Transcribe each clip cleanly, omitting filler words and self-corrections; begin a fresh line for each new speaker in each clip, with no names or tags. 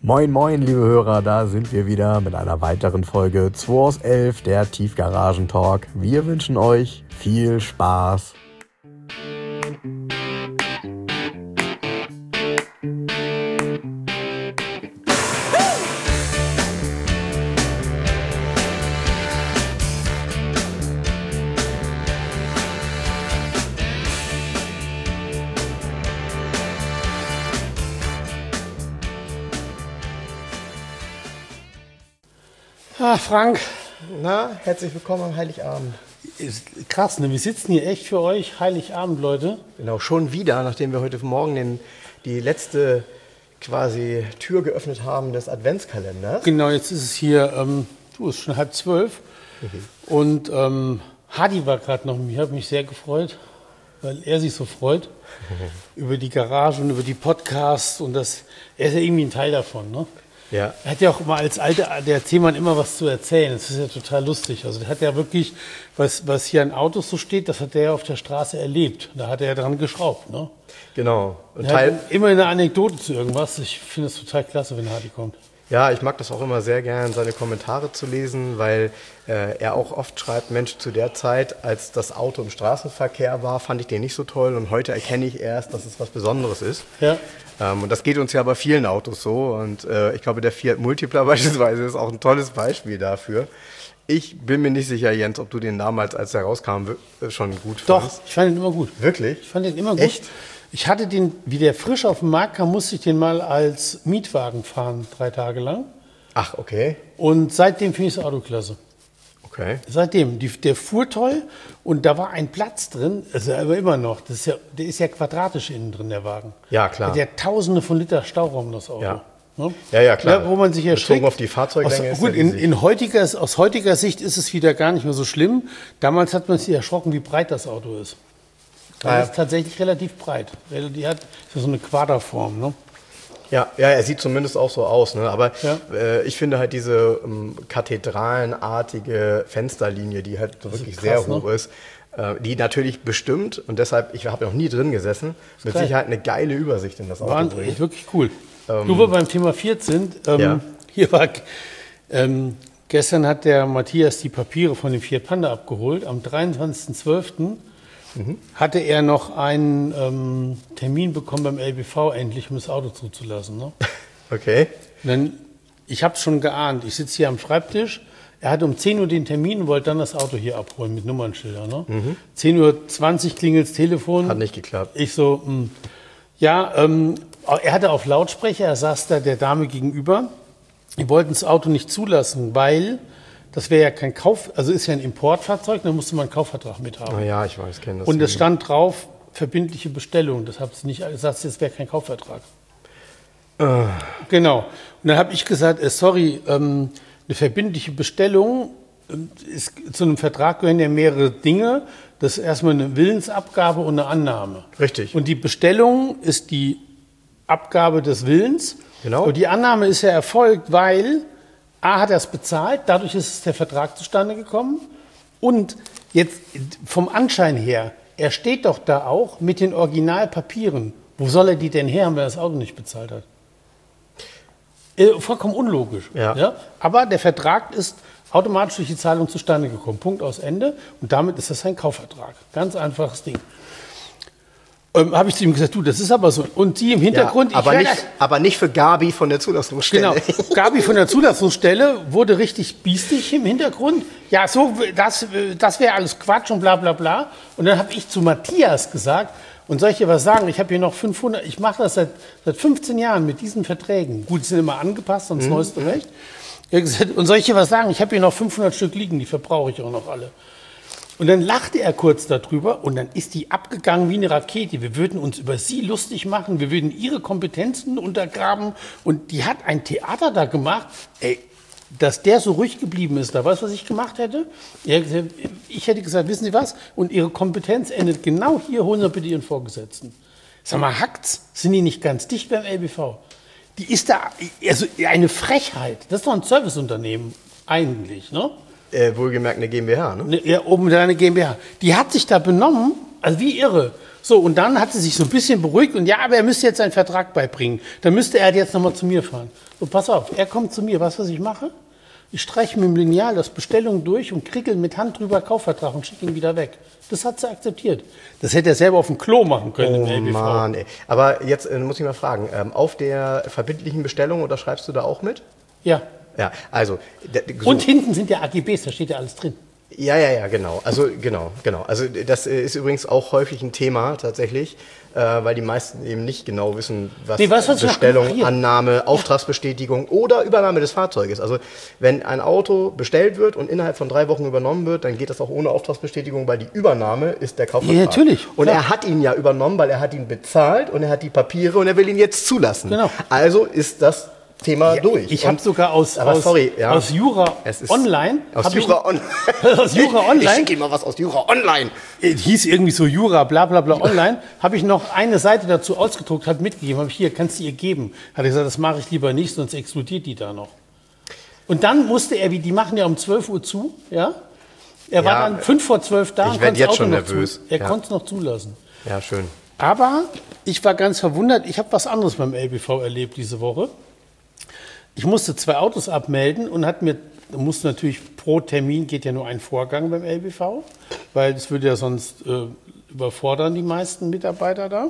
Moin moin liebe Hörer, da sind wir wieder mit einer weiteren Folge 2 aus 11, der Tiefgaragen-Talk. Wir wünschen euch viel Spaß.
Ah, Frank,
Na, herzlich willkommen am Heiligabend.
ist krass, ne? Wir sitzen hier echt für euch, Heiligabend, Leute.
Genau, schon wieder, nachdem wir heute Morgen die letzte quasi Tür geöffnet haben des Adventskalenders.
Genau, jetzt ist es hier, es ist schon 11:30 und Hadi war gerade noch mit mir, hat mich sehr gefreut, weil er sich so freut über die Garage und über die Podcasts und er ist ja irgendwie ein Teil davon, ne?
Ja.
Er hat ja auch immer als alter, der Erzählmann immer was zu erzählen. Das ist ja total lustig. Also der hat ja wirklich, was hier an Autos so steht, das hat er ja auf der Straße erlebt. Da hat er ja dran geschraubt, ne?
Genau. Und
Er hat immer eine Anekdote zu irgendwas. Ich finde es total klasse, wenn Hadi kommt.
Ja, ich mag das auch immer sehr gern, seine Kommentare zu lesen, weil er auch oft schreibt, Mensch, zu der Zeit, als das Auto im Straßenverkehr war, fand ich den nicht so toll und heute erkenne ich erst, dass es was Besonderes ist.
Ja.
Und das geht uns ja bei vielen Autos so und ich glaube, der Fiat Multipla beispielsweise ist auch ein tolles Beispiel dafür. Ich bin mir nicht sicher, Jens, ob du den damals, als er rauskam, schon gut fandest.
Doch, ich fand den immer gut.
Wirklich?
Ich fand den immer gut.
Echt?
Ich hatte den, wie der frisch auf den Markt kam, musste ich den mal als Mietwagen fahren, 3 Tage lang.
Ach, okay.
Und seitdem finde ich das Auto klasse.
Okay.
Seitdem. Der fuhr toll und da war ein Platz drin, also aber immer noch. Der ist ja quadratisch innen drin, der Wagen.
Ja, klar.
Der hat Tausende von Liter Stauraum, das Auto.
Ja.
Ne?
Ja, klar.
Ja, wo man sich erschrickt.
Bezogen auf die Fahrzeuglänge ist
Gut,
ja riesig.
aus heutiger Sicht ist es wieder gar nicht mehr so schlimm. Damals hat man sich erschrocken, wie breit das Auto ist. Das ist tatsächlich relativ breit. Die hat so eine Quaderform, ne?
Ja, er sieht zumindest auch so aus. Ne? Aber
Ja.
ich finde halt diese kathedralenartige Fensterlinie, die halt so wirklich
krass,
sehr hoch ist, die natürlich bestimmt, und deshalb, ich habe noch nie drin gesessen, mit
geil.
Sicherheit eine geile Übersicht in das Auto
War
bringt.
wirklich cool. Wo wir beim Thema Fiat sind,
Ja.
hier war, gestern hat der Matthias die Papiere von dem Fiat Panda abgeholt. Am 23.12. hatte er noch einen Termin bekommen beim LBV endlich, um das Auto zuzulassen. Ne?
Okay.
Und dann, ich habe es schon geahnt, ich sitze hier am Schreibtisch. Er hatte um 10 Uhr den Termin und wollte dann das Auto hier abholen mit Nummernschildern. Ne? 10:20 Uhr klingelt das Telefon.
Hat nicht geklappt.
Ich so, er hatte auf Lautsprecher, er saß da der Dame gegenüber. Die wollten das Auto nicht zulassen, weil das wäre ja kein also ist ja ein Importfahrzeug, da musste man einen Kaufvertrag mit haben.
Ja, ich weiß, kenne das.
Und es stand drauf, verbindliche Bestellung. Das hat sie nicht gesagt, das wäre kein Kaufvertrag. Genau. Und dann habe ich gesagt, sorry, eine verbindliche Bestellung, zu einem Vertrag gehören ja mehrere Dinge. Das ist erstmal eine Willensabgabe und eine Annahme.
Richtig.
Und die Bestellung ist die Abgabe des Willens.
Genau.
Und die Annahme ist ja erfolgt, weil A hat er es bezahlt, dadurch ist der Vertrag zustande gekommen. Und jetzt vom Anschein her, er steht doch da auch mit den Originalpapieren. Wo soll er die denn her haben, wenn er das Auto nicht bezahlt hat? Vollkommen unlogisch.
Ja.
Aber der Vertrag ist automatisch durch die Zahlung zustande gekommen. Punkt, aus Ende. Und damit ist das ein Kaufvertrag. Ganz einfaches Ding. Habe ich zu ihm gesagt, du, das ist aber so. Und die im Hintergrund...
Ja, aber nicht für Gabi von der Zulassungsstelle.
Genau, Gabi von der Zulassungsstelle wurde richtig biestig im Hintergrund. Ja, so, das wäre alles Quatsch und bla bla bla. Und dann habe ich zu Matthias gesagt, und soll ich dir was sagen, ich habe hier noch 500, ich mache das seit 15 Jahren mit diesen Verträgen. Gut, die sind immer angepasst ans neueste Recht. Er hat gesagt, und soll ich dir was sagen, ich habe hier noch 500 Stück liegen, die verbrauche ich auch noch alle. Und dann lachte er kurz darüber und dann ist die abgegangen wie eine Rakete. Wir würden uns über sie lustig machen, wir würden ihre Kompetenzen untergraben. Und die hat ein Theater da gemacht. Ey, dass der so ruhig geblieben ist, da weißt du, was ich gemacht hätte? Ich hätte gesagt, wissen Sie was? Und Ihre Kompetenz endet genau hier, holen Sie bitte Ihren Vorgesetzten. Sag mal, hackt's? Sind die nicht ganz dicht beim LBV? Die ist da, also eine Frechheit. Das ist doch ein Serviceunternehmen eigentlich, ne?
Wohlgemerkt eine GmbH, ne?
Ja, oben eine GmbH. Die hat sich da benommen, also wie irre. So, und dann hat sie sich so ein bisschen beruhigt und ja, aber er müsste jetzt seinen Vertrag beibringen. Dann müsste er jetzt nochmal zu mir fahren. So, pass auf, er kommt zu mir. Weißt du, was ich mache? Ich streiche mit dem Lineal das Bestellung durch und krickel mit Hand drüber Kaufvertrag und schicke ihn wieder weg. Das hat sie akzeptiert. Das hätte er selber auf dem Klo machen können im LBV.
Mann, ey. Aber jetzt muss ich mal fragen, auf der verbindlichen Bestellung unterschreibst du da auch mit?
Ja.
Ja, also... So.
Und hinten sind ja AGBs, da steht ja alles drin.
Ja, genau. Also genau. Also das ist übrigens auch häufig ein Thema tatsächlich, weil die meisten eben nicht genau wissen, was Bestellung, Annahme, Auftragsbestätigung oder Übernahme des Fahrzeuges. Also wenn ein Auto bestellt wird und innerhalb von 3 Wochen übernommen wird, dann geht das auch ohne Auftragsbestätigung, weil die Übernahme ist der Kaufvertrag.
Ja, natürlich.
Und er hat ihn ja übernommen, weil er hat ihn bezahlt und er hat die Papiere und er will ihn jetzt zulassen.
Genau.
Also ist das Thema durch.
Ich habe sogar aus Jura Online.
Aus Jura Online.
Aus Jura Online.
Ich schicke ihm mal was aus Jura Online.
Hieß irgendwie so Jura, bla bla bla Online. Habe ich noch eine Seite dazu ausgedruckt, hat mitgegeben. Habe ich hier, kannst du ihr geben. Hat er gesagt, das mache ich lieber nicht, sonst explodiert die da noch. Und dann musste er, die machen ja um 12 Uhr zu, ja. Er war dann 5 vor 12 da.
Ich werde jetzt schon nervös.
Er konnte es noch zulassen.
Ja, schön.
Aber ich war ganz verwundert. Ich habe was anderes beim LBV erlebt diese Woche. Ich musste 2 Autos abmelden und musste natürlich pro Termin, geht ja nur ein Vorgang beim LBV, weil das würde ja sonst überfordern die meisten Mitarbeiter da.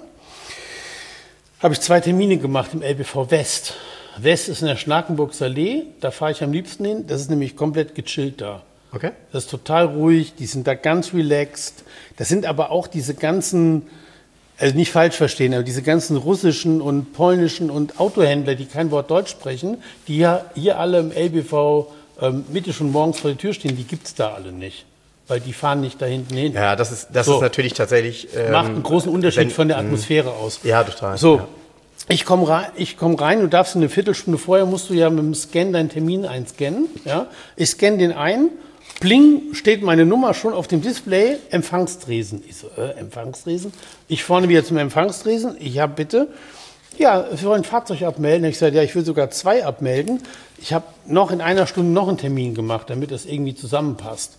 Habe ich 2 Termine gemacht im LBV West. West ist in der Schnakenburgser Allee, da fahre ich am liebsten hin, das ist nämlich komplett gechillt da.
Okay.
Das ist total ruhig, die sind da ganz relaxed. Das sind aber auch diese ganzen... Also nicht falsch verstehen, aber diese ganzen russischen und polnischen und Autohändler, die kein Wort Deutsch sprechen, die ja hier alle im LBV Mitte schon morgens vor der Tür stehen, die gibt es da alle nicht. Weil die fahren nicht da hinten hin.
Ja, das ist natürlich tatsächlich...
macht einen großen Unterschied von der Atmosphäre aus.
Ja, total.
So,
ja.
Ich komm rein, du darfst eine Viertelstunde vorher, musst du ja mit dem Scan deinen Termin einscannen. Ja? Ich scanne den ein. Bling, steht meine Nummer schon auf dem Display, Empfangstresen. Ich so, Empfangstresen? Ich vorne wieder zum Empfangstresen. Ich habe bitte, ja, wir wollen ein Fahrzeug abmelden. Ich sage, ja, ich will sogar 2 abmelden. Ich habe noch in einer Stunde noch einen Termin gemacht, damit das irgendwie zusammenpasst.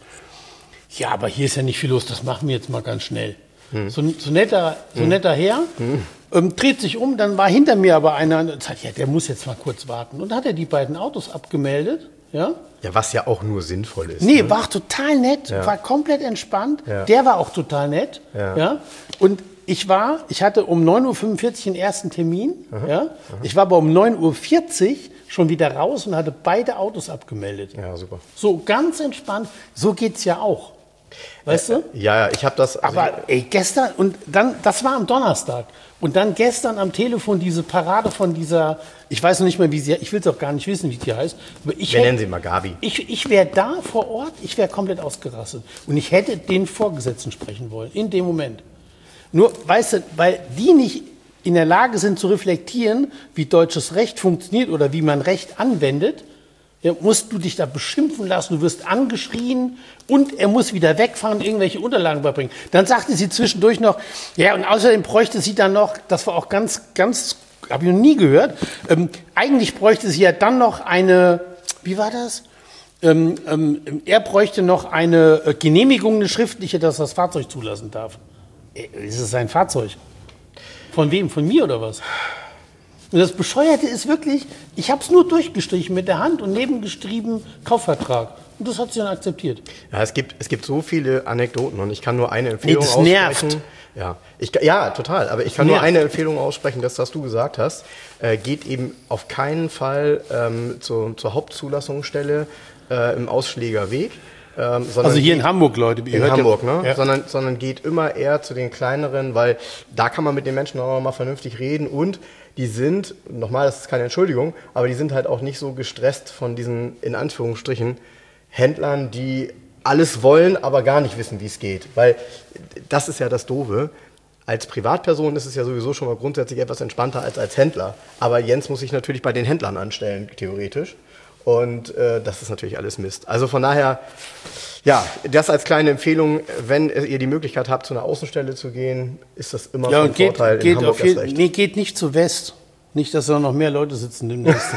Ja, aber hier ist ja nicht viel los, das machen wir jetzt mal ganz schnell. So netter Herr, dreht sich um, dann war hinter mir aber einer und sagt, ja, der muss jetzt mal kurz warten. Und dann hat er die beiden Autos abgemeldet. Ja?
Ja, was ja auch nur sinnvoll ist.
Nee, war total nett, war komplett entspannt. Ja. Der war auch total nett. Ja. Ja? Und ich hatte um 9.45 Uhr den ersten Termin. Ja? Ich war aber um 9.40 Uhr schon wieder raus und hatte beide Autos abgemeldet.
Ja, super.
So ganz entspannt. So geht's ja auch. Weißt du?
Ja, ich habe das...
Also aber gestern, und dann, das war am Donnerstag. Und dann gestern am Telefon diese Parade von dieser, ich weiß noch nicht mehr, wie sie, ich will es auch gar nicht wissen, wie die heißt. Aber
wir nennen sie mal Gabi.
Ich wäre da vor Ort, ich wäre komplett ausgerastet. Und ich hätte den Vorgesetzten sprechen wollen, in dem Moment. Nur, weißt du, weil die nicht in der Lage sind zu reflektieren, wie deutsches Recht funktioniert oder wie man Recht anwendet, ja, musst du dich da beschimpfen lassen, du wirst angeschrien und er muss wieder wegfahren und irgendwelche Unterlagen beibringen. Dann sagte sie zwischendurch noch, ja, und außerdem bräuchte sie dann noch, das war auch ganz, habe ich noch nie gehört, eigentlich bräuchte sie ja dann noch eine, wie war das? Er bräuchte noch eine Genehmigung, eine schriftliche, dass das Fahrzeug zulassen darf. Ist es sein Fahrzeug? Von wem? Von mir oder was? Und das Bescheuerte ist wirklich, ich habe es nur durchgestrichen mit der Hand und nebengeschrieben Kaufvertrag. Und das hat sie dann akzeptiert.
Ja, es gibt so viele Anekdoten und ich kann nur eine Empfehlung
das
aussprechen.
Nervt.
Ja, total. Aber ich kann nur eine Empfehlung aussprechen, das, was du gesagt hast. Geht eben auf keinen Fall zur Hauptzulassungsstelle im Ausschlägerweg.
Also hier in Hamburg, Leute.
In Hamburg, ne? Ja. Sondern geht immer eher zu den kleineren, weil da kann man mit den Menschen auch noch mal vernünftig reden und die sind, nochmal, das ist keine Entschuldigung, aber die sind halt auch nicht so gestresst von diesen, in Anführungsstrichen, Händlern, die alles wollen, aber gar nicht wissen, wie es geht. Weil das ist ja das Doofe. Als Privatperson ist es ja sowieso schon mal grundsätzlich etwas entspannter als Händler. Aber Jens muss sich natürlich bei den Händlern anstellen, theoretisch. Und das ist natürlich alles Mist. Also von daher, ja, das als kleine Empfehlung, wenn ihr die Möglichkeit habt, zu einer Außenstelle zu gehen, ist das immer von Vorteil. In Hamburg erst recht.
Nee, geht nicht zu West. Nicht, dass da noch mehr Leute sitzen demnächst.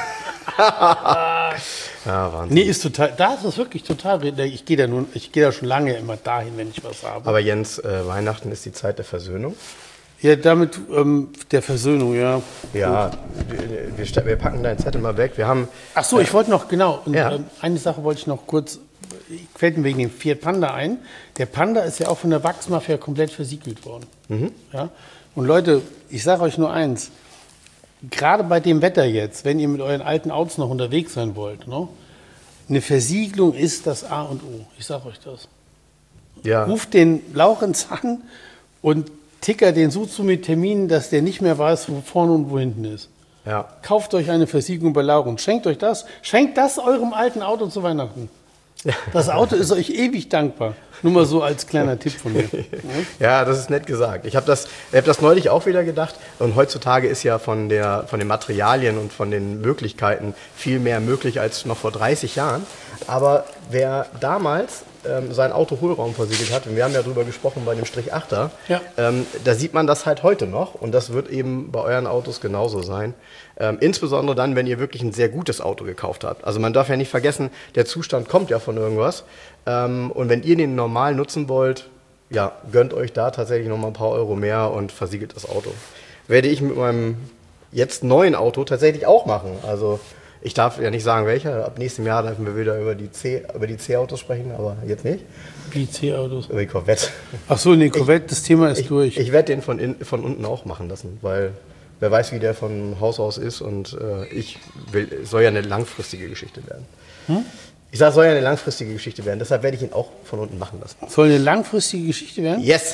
Ja, Wahnsinn.
Nee, ist total, da ist es wirklich total, ich gehe da schon lange immer dahin, wenn ich was habe.
Aber Jens, Weihnachten ist die Zeit der Versöhnung.
Ja, damit der Versöhnung, ja.
Ja, wir packen deinen Zettel mal weg. Wir haben.
Ach so, ich wollte noch, genau, und,
Ja.
eine Sache wollte ich noch kurz, fällt mir wegen dem Fiat Panda ein. Der Panda ist ja auch von der Wachsmafia komplett versiegelt worden. Ja? Und Leute, ich sage euch nur eins, gerade bei dem Wetter jetzt, wenn ihr mit euren alten Autos noch unterwegs sein wollt, ne, eine Versiegelung ist das A und O. Ich sage euch das.
Ja.
Ruft den Laurenz an und ticker den so zu mit Terminen, dass der nicht mehr weiß, wo vorne und wo hinten ist.
Ja.
Kauft euch eine Versiegelung bei Laurenz. Schenkt euch das. Schenkt das eurem alten Auto zu Weihnachten. Das Auto ist euch ewig dankbar. Nur mal so als kleiner Tipp von mir.
Ja, das ist nett gesagt. Ich hab das neulich auch wieder gedacht. Und heutzutage ist ja von den Materialien und von den Möglichkeiten viel mehr möglich als noch vor 30 Jahren. Aber wer damals sein Auto Hohlraum versiegelt hat, und wir haben ja drüber gesprochen bei dem Strich 8er,
Ja.
da sieht man das halt heute noch. Und das wird eben bei euren Autos genauso sein. Insbesondere dann, wenn ihr wirklich ein sehr gutes Auto gekauft habt. Also man darf ja nicht vergessen, der Zustand kommt ja von irgendwas. Und wenn ihr den normal nutzen wollt, ja, gönnt euch da tatsächlich noch mal ein paar Euro mehr und versiegelt das Auto. Werde ich mit meinem jetzt neuen Auto tatsächlich auch machen. Also ich darf ja nicht sagen, welcher. Ab nächstem Jahr dürfen wir wieder über die C-Autos sprechen, aber jetzt nicht.
Wie C-Autos.
Über die Corvette.
Ach so, nee, Corvette, das Thema ist durch.
Ich werde den von unten auch machen lassen, weil wer weiß, wie der von Haus aus ist und es soll ja eine langfristige Geschichte werden. Ich sage, es soll ja eine langfristige Geschichte werden, deshalb werde ich ihn auch von unten machen lassen.
Soll eine langfristige Geschichte werden?
Yes!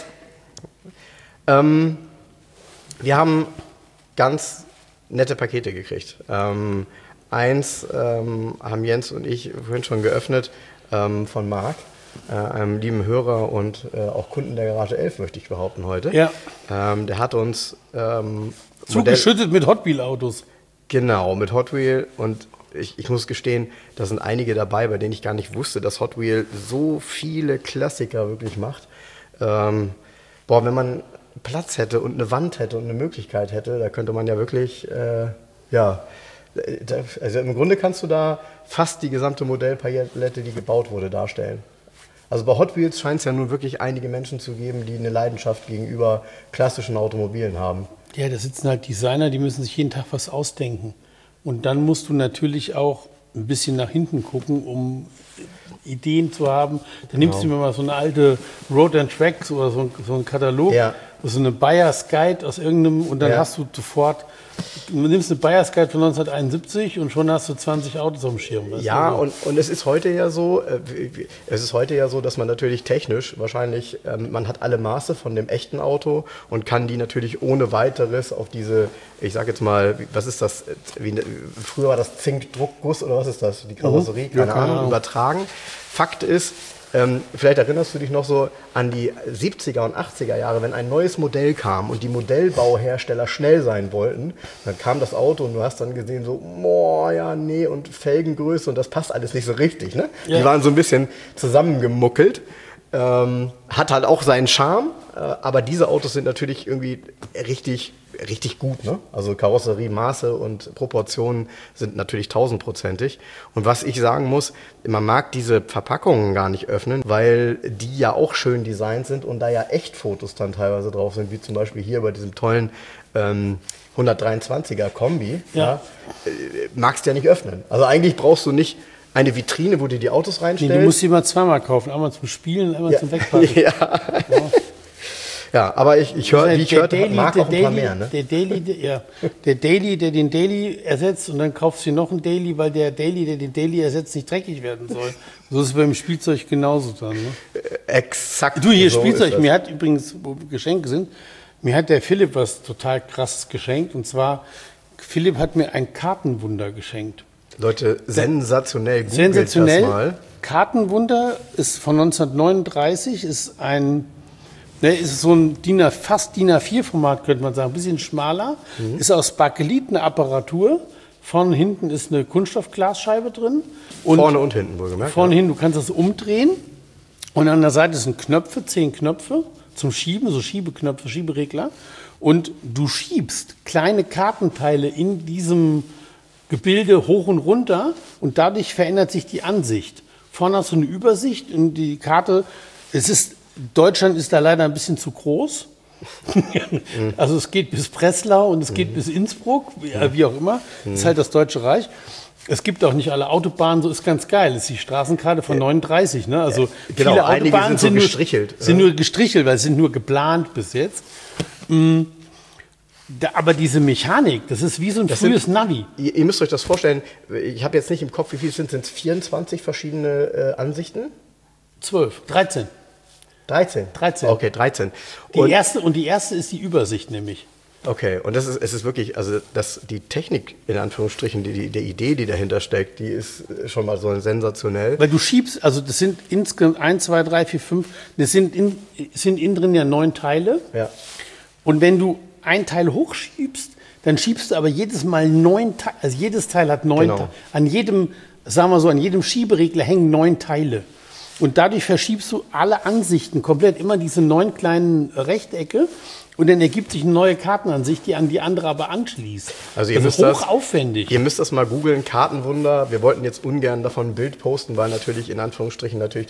Wir haben ganz nette Pakete gekriegt. Eins haben Jens und ich vorhin schon geöffnet von Marc, einem lieben Hörer und auch Kunden der Garage 11, möchte ich behaupten heute.
Ja.
Der hat uns
Zugeschüttet mit Hot Wheel Autos.
Genau, mit Hot Wheel, und ich muss gestehen, da sind einige dabei, bei denen ich gar nicht wusste, dass Hot Wheel so viele Klassiker wirklich macht. Wenn man Platz hätte und eine Wand hätte und eine Möglichkeit hätte, da könnte man ja wirklich, also im Grunde kannst du da fast die gesamte Modellpalette, die gebaut wurde, darstellen. Also bei Hot Wheels scheint es ja nun wirklich einige Menschen zu geben, die eine Leidenschaft gegenüber klassischen Automobilen haben.
Ja, da sitzen halt Designer, die müssen sich jeden Tag was ausdenken. Und dann musst du natürlich auch ein bisschen nach hinten gucken, um Ideen zu haben. Dann nimmst du mir mal so eine alte Road and Tracks oder so einen Katalog, so eine Buyer's Guide aus irgendeinem, und dann hast du sofort, du nimmst eine Buyer's Guide von 1971 und schon hast du 20 Autos auf dem Schirm.
Ja, und es ist heute ja so, dass man natürlich technisch wahrscheinlich, man hat alle Maße von dem echten Auto und kann die natürlich ohne weiteres auf diese, ich sag jetzt mal, was ist das, früher war das Zinkdruckguss oder was ist das, die Karosserie, keine Ahnung, übertragen. Fakt ist, vielleicht erinnerst du dich noch so an die 70er und 80er Jahre, wenn ein neues Modell kam und die Modellbauhersteller schnell sein wollten, dann kam das Auto und du hast dann gesehen so, und Felgengröße und das passt alles nicht so richtig. Ne? Ja. Die waren so ein bisschen zusammengemuckelt. Hat halt auch seinen Charme, aber diese Autos sind natürlich irgendwie richtig gut. Ne? Also Karosserie, Maße und Proportionen sind natürlich 1000-prozentig. Und was ich sagen muss, man mag diese Verpackungen gar nicht öffnen, weil die ja auch schön designt sind und da ja Echtfotos dann teilweise drauf sind, wie zum Beispiel hier bei diesem tollen 123er Kombi. Ja. Magst du ja nicht öffnen. Also eigentlich brauchst du nicht eine Vitrine, wo du die Autos reinstellst.
Nee, du musst die mal zweimal kaufen. Einmal zum Spielen und einmal zum Wegpacken.
Ja, aber ich hörte, mag auch ein paar mehr. Ne?
Der Daily, der den Daily ersetzt, und dann kaufst du noch einen Daily, weil der Daily, der den Daily ersetzt, nicht dreckig werden soll. So ist es beim Spielzeug genauso dann. Ne?
Exakt.
Du, hier so Spielzeug. Mir hat übrigens, wo Geschenke sind, mir hat der Philipp was total krasses geschenkt. Und zwar, Philipp hat mir ein Kartenwunder geschenkt.
Leute, sensationell. Googelt
sensationell.
Das mal.
Kartenwunder ist von 1939, ist so ein fast DIN A4-Format, könnte man sagen, ein bisschen schmaler. Ist aus Bakelit eine Apparatur. Vorne hinten ist eine Kunststoffglasscheibe drin. Und
vorne und hinten wohlgemerkt.
Vorne hin, du kannst das umdrehen. Und an der Seite sind Knöpfe, 10 Knöpfe zum Schieben, so Schiebeknöpfe, Schieberegler. Und du schiebst kleine Kartenteile in diesem Gebilde hoch und runter und dadurch verändert sich die Ansicht. Vorne hast du eine Übersicht und die Karte, Deutschland ist da leider ein bisschen zu groß Also es geht bis Breslau und es geht bis Innsbruck, wie auch immer. Das ist halt das Deutsche Reich. Es gibt auch nicht alle Autobahnen, so ist ganz geil. Das ist die Straßenkarte von 39, ne? Also
genau,
viele Autobahnen
sind so gestrichelt.
Sind nur gestrichelt, weil sie sind nur geplant bis jetzt. Aber diese Mechanik, das ist wie so ein frühes Navi.
Ihr müsst euch das vorstellen, ich habe jetzt nicht im Kopf, wie viele sind es 24 verschiedene Ansichten?
12, 13.
13?
13.
Okay, 13.
Die erste ist die Übersicht nämlich.
Okay, und es ist wirklich, also die Technik, in Anführungsstrichen, die Idee, die dahinter steckt, die ist schon mal so sensationell.
Weil du schiebst, also das sind insgesamt 1, 2, 3, 4, 5, das sind innen drin ja 9 Teile.
Ja.
Und wenn du ein Teil hochschiebst, dann schiebst du aber jedes Mal 9 Teile, also jedes Teil hat 9
Genau.
Teile. An jedem Schieberegler hängen 9 Teile. Und dadurch verschiebst du alle Ansichten komplett, immer diese 9 kleinen Rechtecke. Und dann ergibt sich eine neue Kartenansicht, die an die andere aber anschließt.
Also ihr
das
müsst
ist hochaufwendig.
Ihr müsst das mal googeln, Kartenwunder. Wir wollten jetzt ungern davon ein Bild posten, weil natürlich in Anführungsstrichen natürlich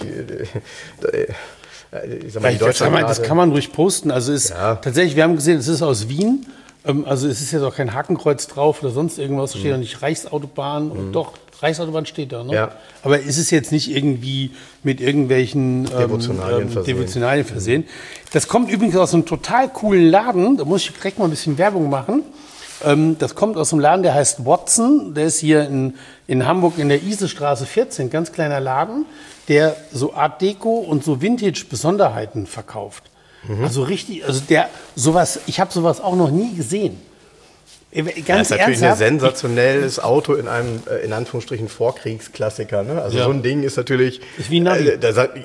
Das kann man ruhig posten. Also tatsächlich, wir haben gesehen, es ist aus Wien. Also es ist jetzt auch kein Hakenkreuz drauf oder sonst irgendwas. Steht auch nicht Reichsautobahn. Und doch, Reichsautobahn steht da. Ne?
Ja.
Aber es ist jetzt nicht irgendwie mit irgendwelchen Devotionalien versehen. Das kommt übrigens aus einem total coolen Laden. Da muss ich direkt mal ein bisschen Werbung machen. Das kommt aus einem Laden, der heißt Watson. Der ist hier in Hamburg in der Isestraße 14. Ganz kleiner Laden, der so Art Deco und so Vintage-Besonderheiten verkauft. Also richtig, ich habe sowas auch noch nie gesehen.
Das ist natürlich ein sensationelles Auto in einem, in Anführungsstrichen, Vorkriegsklassiker. Ne? Also so ein Ding ist natürlich...
Ist wie ein Navi.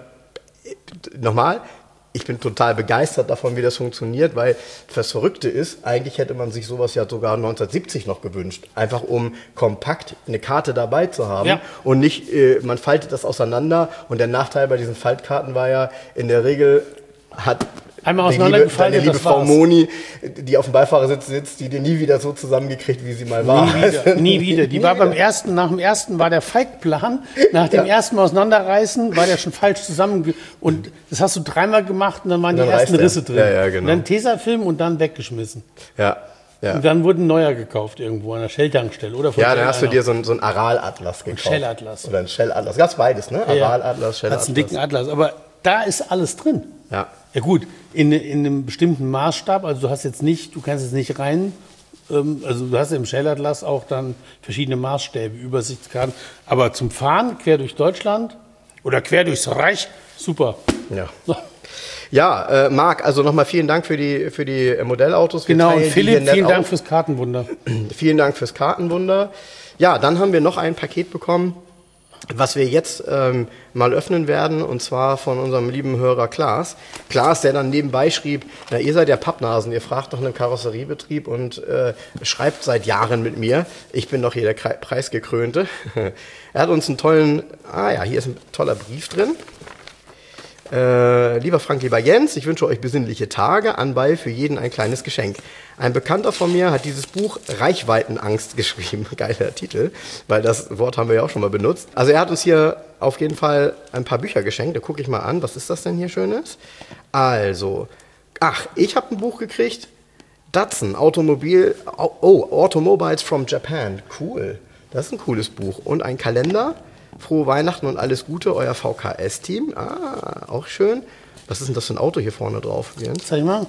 Nochmal, ich bin total begeistert davon, wie das funktioniert, weil das Verrückte ist, eigentlich hätte man sich sowas ja sogar 1970 noch gewünscht. Einfach um kompakt eine Karte dabei zu haben.
Ja.
Und nicht, man faltet das auseinander. Und der Nachteil bei diesen Faltkarten war ja, in der Regel hat...
Einmal auseinandergefallen,
deine liebe Frau Moni, die auf dem Beifahrersitz sitzt, die dir nie wieder so zusammengekriegt, wie sie mal war.
Nie wieder. Die war nach dem ersten war der Falkplan, nach dem ersten Mal auseinanderreißen war der schon falsch zusammen. Und das hast du 3-mal gemacht und dann waren die ersten Risse drin.
Ja, genau.
Und dann Tesafilm und dann weggeschmissen.
Ja.
Und dann wurde ein neuer gekauft irgendwo an der Shell-Tankstelle. Oder
dann hast du dir so ein Aral-Atlas gekauft.
Ein Shell-Atlas.
Oder ein Shell-Atlas. Gab's beides, ne? Aral-Atlas, Shell-Atlas.
Hat's einen dicken Atlas. Aber da ist alles drin.
Ja.
Ja gut, in einem bestimmten Maßstab, also du kannst jetzt nicht rein, also du hast im Shell-Atlas auch dann verschiedene Maßstäbe, Übersichtskarten, aber zum Fahren quer durch Deutschland oder quer durchs Reich, super.
Ja.
So.
Ja, Marc, also nochmal vielen Dank für die Modellautos.
Genau, und Philipp, vielen Dank fürs Kartenwunder.
Vielen Dank fürs Kartenwunder. Ja, dann haben wir noch ein Paket bekommen, was wir jetzt mal öffnen werden, und zwar von unserem lieben Hörer Klaas. Klaas, der dann nebenbei schrieb, na, ihr seid ja Pappnasen, ihr fragt nach einem Karosseriebetrieb und schreibt seit Jahren mit mir. Ich bin doch hier der Preisgekrönte. Er hat uns einen tollen, hier ist ein toller Brief drin. Lieber Frank, lieber Jens, ich wünsche euch besinnliche Tage, anbei für jeden ein kleines Geschenk. Ein Bekannter von mir hat dieses Buch Reichweitenangst geschrieben. Geiler Titel, weil das Wort haben wir ja auch schon mal benutzt. Also er hat uns hier auf jeden Fall ein paar Bücher geschenkt. Da gucke ich mal an, was ist das denn hier Schönes? Also, ich habe ein Buch gekriegt. Datsun, Automobiles from Japan. Cool, das ist ein cooles Buch. Und ein Kalender. Frohe Weihnachten und alles Gute, euer VKS-Team. Auch schön. Was ist denn das für ein Auto hier vorne drauf, Jens?
Zeig mal.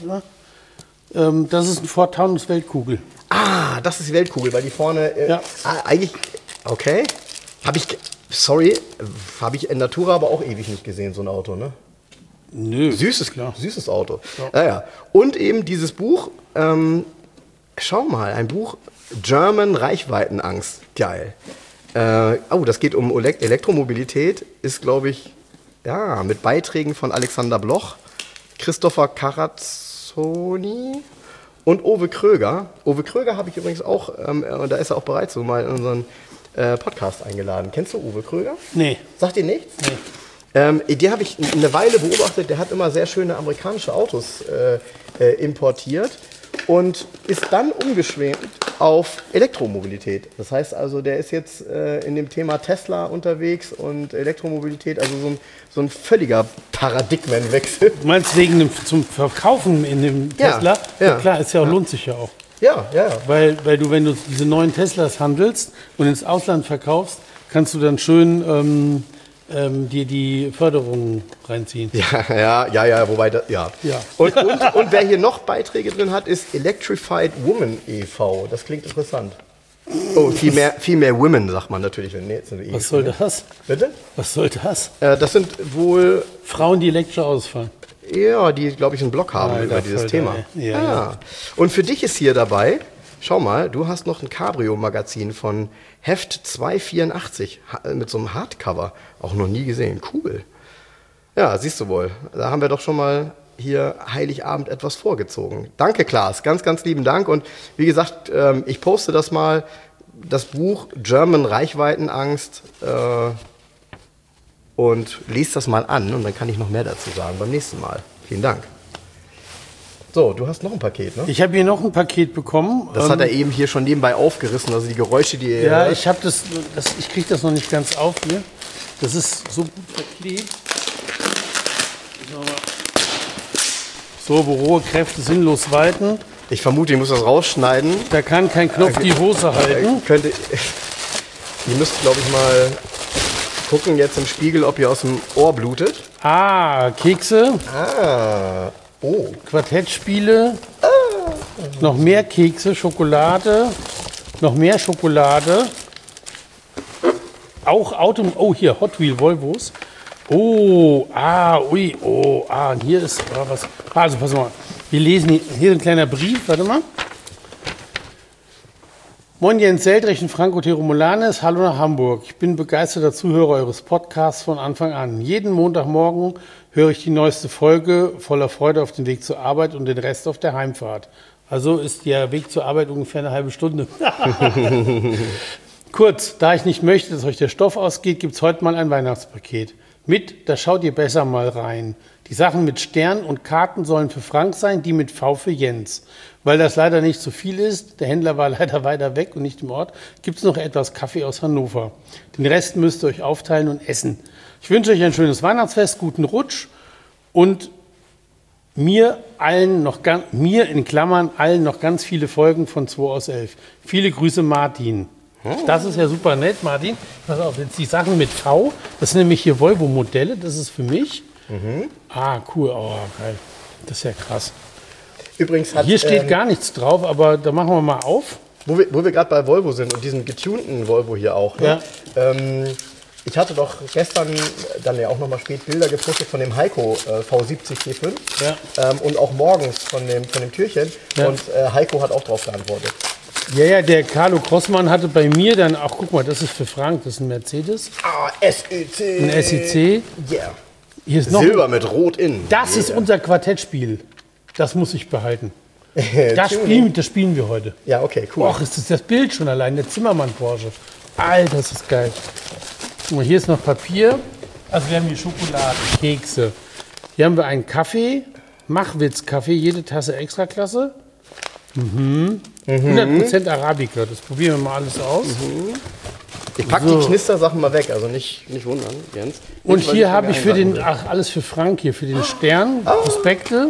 Das ist ein Ford Taunus Weltkugel.
Das ist die Weltkugel, weil die vorne
Ja.
eigentlich, okay. Habe ich in Natura aber auch ewig nicht gesehen, so ein Auto, ne?
Nö.
Süßes Auto. Ja. Und eben dieses Buch, schau mal, ein Buch German Reichweitenangst. Geil. Das geht um Elektromobilität, ist, glaube ich, mit Beiträgen von Alexander Bloch, Christopher Carazzoni und Owe Kröger. Owe Kröger habe ich übrigens auch, und da ist er auch bereits so mal in unseren Podcast eingeladen. Kennst du Owe Kröger?
Nee.
Sagt dir nichts?
Nee.
Den habe ich eine Weile beobachtet, der hat immer sehr schöne amerikanische Autos importiert. und ist dann umgeschwenkt auf Elektromobilität. Das heißt also, der ist jetzt in dem Thema Tesla unterwegs und Elektromobilität, also so ein völliger Paradigmenwechsel.
Du meinst zum Verkaufen in dem Tesla? Ja, klar, ist ja auch, lohnt sich ja auch.
Ja.
Weil du, wenn du diese neuen Teslas handelst und ins Ausland verkaufst, kannst du dann schön dir die Förderung reinziehen.
Ja, wobei das, ja. Und wer hier noch Beiträge drin hat, ist Electrified Women e.V. Das klingt interessant. Oh, viel mehr Women, sagt man natürlich.
Was soll das?
Bitte?
Was soll das?
Das sind wohl
Frauen, die elektrisch ausfahren.
Ja, die, glaube ich, einen Blog haben über dieses Thema.
Ja.
Und für dich ist hier dabei, schau mal, du hast noch ein Cabrio-Magazin von Heft 284 mit so einem Hardcover. Auch noch nie gesehen. Cool. Ja, siehst du wohl. Da haben wir doch schon mal hier Heiligabend etwas vorgezogen. Danke, Klaas. Ganz, ganz lieben Dank. Und wie gesagt, ich poste das mal, das Buch German Reichweitenangst, und lest das mal an und dann kann ich noch mehr dazu sagen beim nächsten Mal. Vielen Dank. So, du hast noch ein Paket, ne?
Ich habe hier noch ein Paket bekommen.
Das hat er eben hier schon nebenbei aufgerissen, also die Geräusche, die ihr hört.
Ich habe ich kriege das noch nicht ganz auf hier. Das ist so gut verklebt. So, wo rohe Kräfte sinnlos walten.
Ich vermute, ich muss das rausschneiden.
Da kann kein Knopf die Hose halten.
Ihr müsst, glaube ich, mal gucken jetzt im Spiegel, ob ihr aus dem Ohr blutet.
Kekse.
Oh.
Quartettspiele. Noch mehr Kekse, Schokolade. Noch mehr Schokolade. Auch hier, Hot Wheel Volvos. Und hier ist was. Also, pass mal. Wir lesen hier ein kleiner Brief, warte mal. Moin Jens Seldrich und Franco Teromolanes, hallo nach Hamburg. Ich bin begeisterter Zuhörer eures Podcasts von Anfang an. Jeden Montagmorgen höre ich die neueste Folge voller Freude auf den Weg zur Arbeit und den Rest auf der Heimfahrt. Also ist der Weg zur Arbeit ungefähr eine halbe Stunde. Kurz, da ich nicht möchte, dass euch der Stoff ausgeht, gibt es heute mal ein Weihnachtspaket. Da schaut ihr besser mal rein. Die Sachen mit Stern und Karten sollen für Frank sein, die mit V für Jens. Weil das leider nicht so viel ist, der Händler war leider weiter weg und nicht im Ort, gibt es noch etwas Kaffee aus Hannover. Den Rest müsst ihr euch aufteilen und essen. Ich wünsche euch ein schönes Weihnachtsfest, guten Rutsch und mir in Klammern allen noch ganz viele Folgen von 2 aus 11. Viele Grüße, Martin. Das ist ja super nett, Martin. Pass auf, jetzt die Sachen mit V, das sind nämlich hier Volvo-Modelle, das ist für mich. Cool, geil. Das ist ja krass.
Übrigens
hier steht gar nichts drauf, aber da machen wir mal auf.
Wo wir gerade bei Volvo sind und diesem getunten Volvo hier auch. Ne? Ja. Ich hatte doch gestern dann ja auch nochmal spät Bilder gepostet von dem Heiko V70 T5 und auch morgens von dem Türchen. Ja. Und Heiko hat auch drauf geantwortet.
Ja, der Carlo Crossmann hatte bei mir dann auch, guck mal, das ist für Frank, das ist ein Mercedes.
SEC.
Ein SEC.
Yeah.
Hier ist noch
Silber mit Rot innen.
Das ist unser Quartettspiel. Das muss ich behalten. Das spielen wir heute.
Ja, okay, cool.
Och, ist das Bild schon allein, der Zimmermann Porsche. Alter, das ist geil. Guck mal, hier ist noch Papier. Also wir haben hier Schokolade, Kekse. Hier haben wir einen Kaffee, Machwitz-Kaffee, jede Tasse Extraklasse. 100% Arabica, das probieren wir mal alles aus.
Ich packe die Knistersachen mal weg, also nicht wundern, Jens.
Und hier habe ich alles für Frank hier, für den Stern, Prospekte.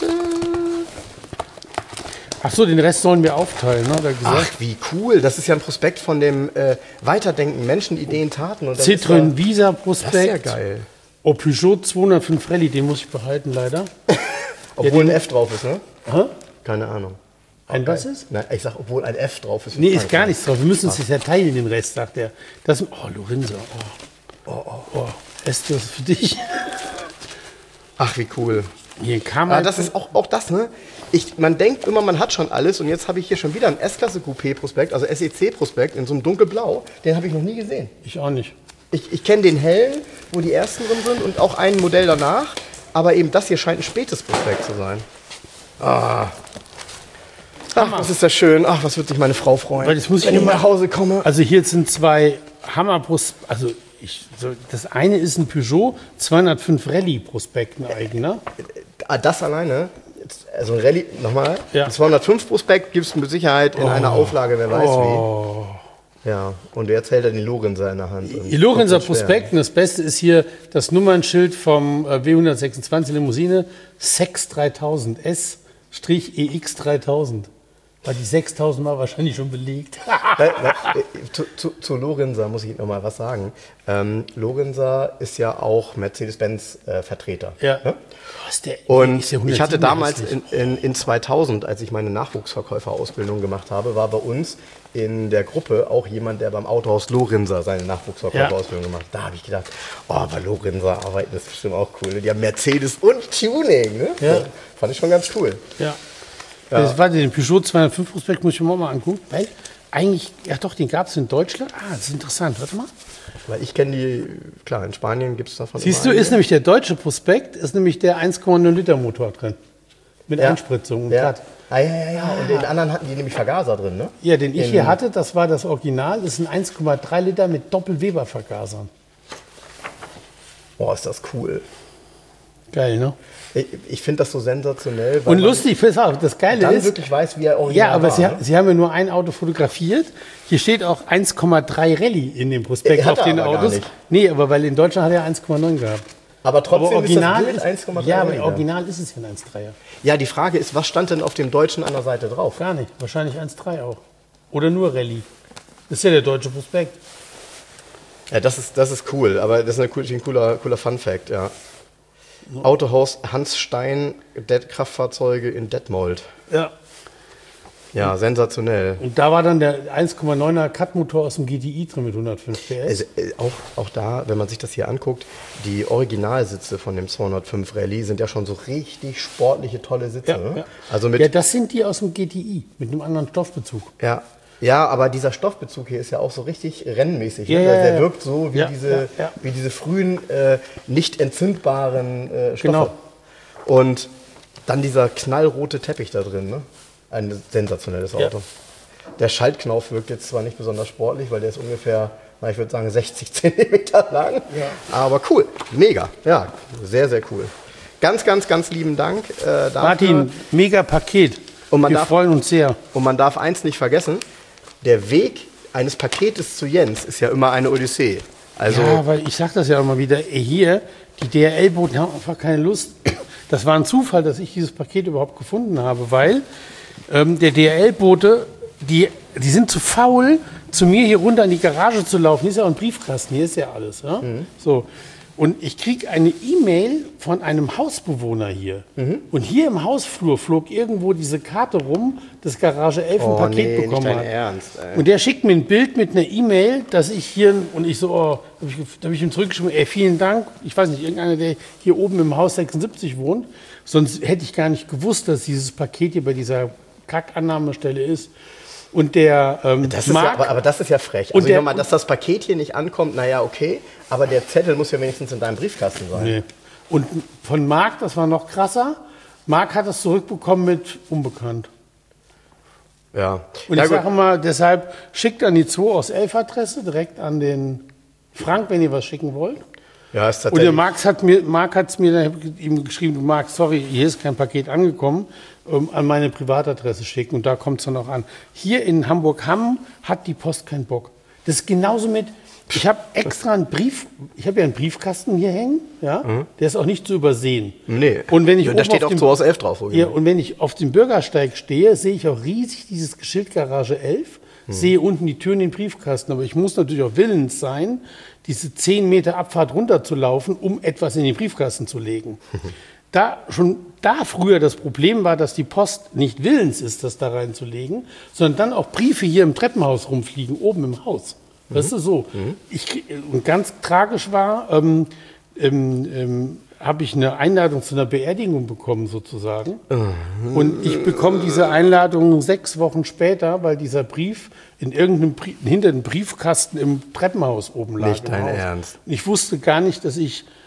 Ach so, den Rest sollen wir aufteilen, ne?
Ach, wie cool. Das ist ja ein Prospekt von dem Weiterdenken, Menschen, Ideen, Taten. Und
Citroën Visa Prospekt.
Das ist ja geil.
Peugeot 205 Rallye, den muss ich behalten, leider.
Obwohl ein F drauf ist, ne?
Hä?
Keine Ahnung.
Ein was ist?
Nein, ich sag, obwohl ein F drauf ist.
Nee, ist gar nichts drauf. Wir müssen uns das ja teilen, den Rest, sagt er. Lorenzo. Esst das für dich?
Ach, wie cool.
Hier kam halt
das ist auch das, ne? Man denkt immer, man hat schon alles und jetzt habe ich hier schon wieder einen S-Klasse Coupé-Prospekt, also SEC-Prospekt in so einem dunkelblau. Den habe ich noch nie gesehen.
Ich auch nicht.
Ich kenne den hellen, wo die ersten drin sind und auch ein Modell danach, aber eben das hier scheint ein spätes Prospekt zu sein. Ach, was ist das schön. Ach, was wird sich meine Frau freuen,
wenn ich nach Hause komme. Also hier sind zwei Hammer-Prospekte. Also das eine ist ein Peugeot 205 Rallye-Prospekt, ein eigener.
Das alleine, also ein Rallye, nochmal,
Ja.
ein 205 Prospekt gibt es mit Sicherheit in einer Auflage, wer weiß wie. Ja, und jetzt hält er den Lorenzer in der Hand.
Die Lorenzer Prospekt, und das Beste ist hier das Nummernschild vom W126 Limousine, SEX 3000, S-EX 3000. Weil die 6000 war wahrscheinlich schon belegt.
Zu Lorenzer muss ich noch mal was sagen. Lorenzer ist ja auch Mercedes-Benz-Vertreter.
Ja.
Ne?
Und
ich hatte damals in 2000, als ich meine Nachwuchsverkäuferausbildung gemacht habe, war bei uns in der Gruppe auch jemand, der beim Autohaus Lorenzer seine Nachwuchsverkäuferausbildung gemacht hat. Da habe ich gedacht, bei Lorenzer arbeiten ist bestimmt auch cool. Ne? Die haben Mercedes und Tuning. Ne?
Ja.
So, fand ich schon ganz cool.
Ja. Warte, den Peugeot 205 Prospekt muss ich mir mal angucken, weil eigentlich, ja doch, den gab es in Deutschland. Das ist interessant, warte mal.
Weil ich kenne die, klar, in Spanien gibt es davon.
Siehst du, ist nämlich der deutsche Prospekt, ist nämlich der 1,0 Liter Motor drin. Mit Einspritzung und
ja.
Cut.
Ja. Und den anderen hatten die nämlich Vergaser drin, ne?
Ja, den ich hier hatte, das war das Original, das ist ein 1,3 Liter mit Doppel-Weber-Vergasern.
Boah, ist das cool.
Geil, ne?
Ich finde das so sensationell. Weil
und lustig, das Geile
dann
ist,
wirklich weiß, wie er original
ja, aber
war.
Sie haben ja nur ein Auto fotografiert. Hier steht auch 1,3 Rallye in dem Prospekt auf den Autos.
Nicht.
Nee, aber weil in Deutschland hat er 1,9 gehabt.
Aber trotzdem
aber Original
ist das Bild 1,3.
Ja, aber Original ist es ja ein 1,3er.
Ja, die Frage ist, was stand denn auf dem Deutschen an der Seite drauf?
Gar nicht, wahrscheinlich 1,3 auch. Oder nur Rallye. Das ist ja der deutsche Prospekt.
Ja, das ist cool, aber das ist ein cooler Fun-Fact, ja. Autohaus Hans Stein, Kraftfahrzeuge in Detmold.
Ja.
Ja, sensationell.
Und da war dann der 1,9er Cut-Motor aus dem GTI drin mit 105 PS.
Also, auch da, wenn man sich das hier anguckt, die Originalsitze von dem 205 Rallye sind ja schon so richtig sportliche, tolle Sitze.
Ja,
ne?
ja.
Also
Ja, das sind die aus dem GTI mit einem anderen Stoffbezug.
Ja, aber dieser Stoffbezug hier ist ja auch so richtig rennmäßig.
Ja,
ne?
ja,
Der
ja.
wirkt so wie, wie diese frühen, nicht entzündbaren Stoffe.
Genau.
Und dann dieser knallrote Teppich da drin. Ne? Ein sensationelles Auto.
Ja.
Der Schaltknauf wirkt jetzt zwar nicht besonders sportlich, weil der ist ungefähr, ich würde sagen, 60 Zentimeter lang. Ja. Aber cool, mega. Ja, sehr, sehr cool. Ganz, ganz, ganz lieben Dank dafür.
Martin, mega Paket. Wir freuen uns sehr.
Und man darf eins nicht vergessen, der Weg eines Paketes zu Jens ist ja immer eine Odyssee. Also
ja, weil ich sage das ja immer wieder, hier, die DHL-Boten haben einfach keine Lust. Das war ein Zufall, dass ich dieses Paket überhaupt gefunden habe, weil der DHL-Bote, die sind zu faul, zu mir hier runter in die Garage zu laufen. Hier ist ja auch ein Briefkasten, hier ist ja alles. Ja? So. Und ich kriege eine E-Mail von einem Hausbewohner hier. Und hier im Hausflur flog irgendwo diese Karte rum, dass Garage 11 ein Paket bekommen
nicht dein
hat.
Ernst, ey.
Und der schickt mir ein Bild mit einer E-Mail, dass ich hier, und ich so, da habe ich ihm zurückgeschrieben, vielen Dank. Ich weiß nicht, irgendeiner, der hier oben im Haus 76 wohnt. Sonst hätte ich gar nicht gewusst, dass dieses Paket hier bei dieser Kackannahmestelle ist. Und der
aber das ist ja frech.
Und
Also dass das Paket hier nicht ankommt, naja, okay. Aber der Zettel muss ja wenigstens in deinem Briefkasten sein.
Nee. Und von Marc, das war noch krasser, Marc hat das zurückbekommen mit unbekannt.
Ja.
Und ich sage mal, deshalb schickt an die 2 aus 11 Adresse direkt an den Frank, wenn ihr was schicken wollt.
Ja, ist
Und
tatsächlich.
der Marc hat es mir ihm geschrieben, du Marc, sorry, hier ist kein Paket angekommen, an meine Privatadresse schicken und da kommt es dann auch an. Hier in Hamburg-Hamm hat die Post keinen Bock. Das ist genauso mit, ich habe extra einen einen Briefkasten hier hängen, ja, der ist auch nicht zu übersehen.
Nee,
und wenn ich
da steht auch 2 aus 11 drauf.
Ja, und wenn ich auf dem Bürgersteig stehe, sehe ich auch riesig dieses Schild Garage 11, sehe unten die Tür in den Briefkasten, aber ich muss natürlich auch willens sein, diese 10 Meter Abfahrt runterzulaufen, um etwas in den Briefkasten zu legen. Schon da früher das Problem war, dass die Post nicht willens ist, das da reinzulegen, sondern dann auch Briefe hier im Treppenhaus rumfliegen, oben im Haus. Weißt du, so. Und ganz tragisch war, habe ich eine Einladung zu einer Beerdigung bekommen, sozusagen. Und ich bekomme diese Einladung 6 Wochen später, weil dieser Brief in hinter dem Briefkasten im Treppenhaus oben lag.
Nicht dein Ernst.
Und ich wusste gar nicht, dass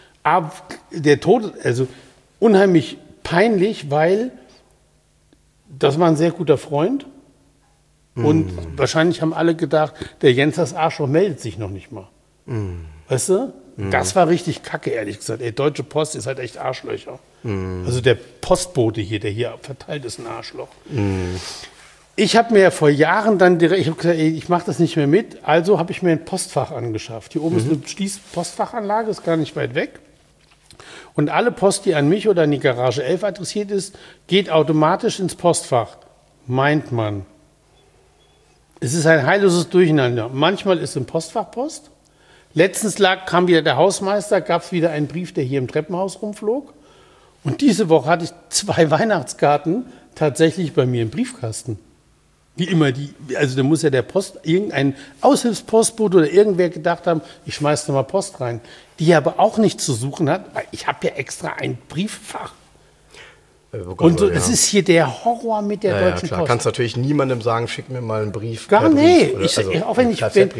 also unheimlich peinlich, weil das war ein sehr guter Freund. Und wahrscheinlich haben alle gedacht, der Jens das Arschloch meldet sich noch nicht mal. Weißt du? Das war richtig kacke, ehrlich gesagt. Ey, Deutsche Post ist halt echt Arschlöcher. Also der Postbote hier, der hier verteilt, ist ein Arschloch. Ich habe mir ja vor Jahren dann direkt, ich habe gesagt, ey, ich mache das nicht mehr mit, also habe ich mir ein Postfach angeschafft. Hier oben ist eine Postfachanlage, ist gar nicht weit weg. Und alle Post, die an mich oder an die Garage 11 adressiert ist, geht automatisch ins Postfach. Meint man. Es ist ein heilloses Durcheinander. Manchmal ist im Postfach Post. Letztens kam wieder der Hausmeister, gab es wieder einen Brief, der hier im Treppenhaus rumflog. Und diese Woche hatte ich 2 Weihnachtskarten tatsächlich bei mir im Briefkasten. Wie immer, also da muss ja irgendein Aushilfspostbote oder irgendwer gedacht haben, ich schmeiß da mal Post rein. Die aber auch nichts zu suchen hat, weil ich habe ja extra ein Brieffach. Und so, das ist hier der Horror mit der Deutschen
klar.
Post.
Kannst natürlich niemandem sagen, schick mir mal einen Brief.
Gar nicht.
Auch wenn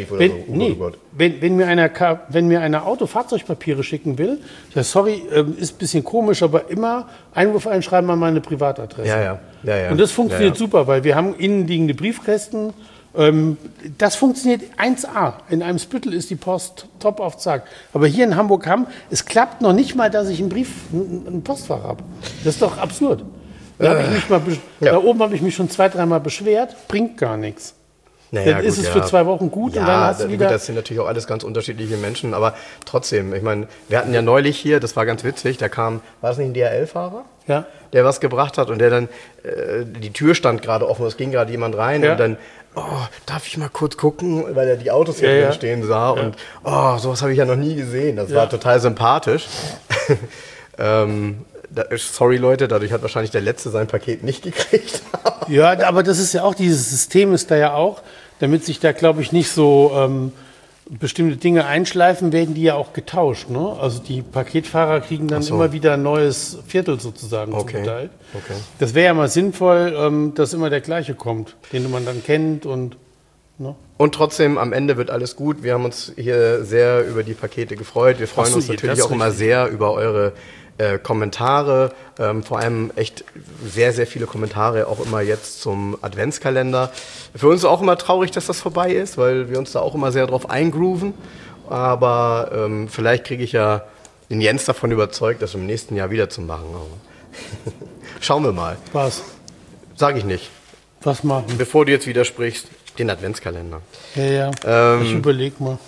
mir einer Fahrzeugpapiere schicken will, ja, sorry, ist ein bisschen komisch, aber immer Einwurf einschreiben an meine Privatadresse.
Ja.
Und das funktioniert super, weil wir haben innenliegende Briefkästen. Das funktioniert 1A. In einem Spüttel ist die Post top auf Zack. Aber hier in Hamburg es klappt noch nicht mal, dass ich ein Postfach habe. Das ist doch absurd. Da oben habe ich mich schon 2-3 Mal beschwert, bringt gar nichts. Dann ist es für 2 Wochen gut und dann hast du wieder...
Das sind natürlich auch alles ganz unterschiedliche Menschen, aber trotzdem, ich meine, wir hatten ja neulich hier, das war ganz witzig, da kam, war das nicht ein DHL-Fahrer?
Ja.
Der was gebracht hat und der dann, die Tür stand gerade offen, es ging gerade jemand rein und dann, darf ich mal kurz gucken, weil er die Autos hier drin stehen sah und sowas habe ich ja noch nie gesehen, das war total sympathisch. Sorry Leute, dadurch hat wahrscheinlich der Letzte sein Paket nicht gekriegt.
Ja, aber das ist ja auch, dieses System ist da ja auch, damit sich da, glaube ich, nicht so bestimmte Dinge einschleifen, werden die ja auch getauscht. Ne? Also die Paketfahrer kriegen dann immer wieder ein neues Viertel sozusagen zugeteilt. Okay. Das wäre ja mal sinnvoll, dass immer der gleiche kommt, den man dann kennt und... Ne?
Und trotzdem, am Ende wird alles gut. Wir haben uns hier sehr über die Pakete gefreut. Wir freuen uns natürlich auch immer sehr über eure Kommentare, vor allem echt sehr, sehr viele Kommentare, auch immer jetzt zum Adventskalender. Für uns ist auch immer traurig, dass das vorbei ist, weil wir uns da auch immer sehr drauf eingrooven. Aber vielleicht kriege ich ja den Jens davon überzeugt, das im nächsten Jahr wieder zu machen. Schauen wir mal.
Was?
Sag ich nicht.
Was machen?
Bevor du jetzt widersprichst, den Adventskalender.
Ja. Ich überlege mal.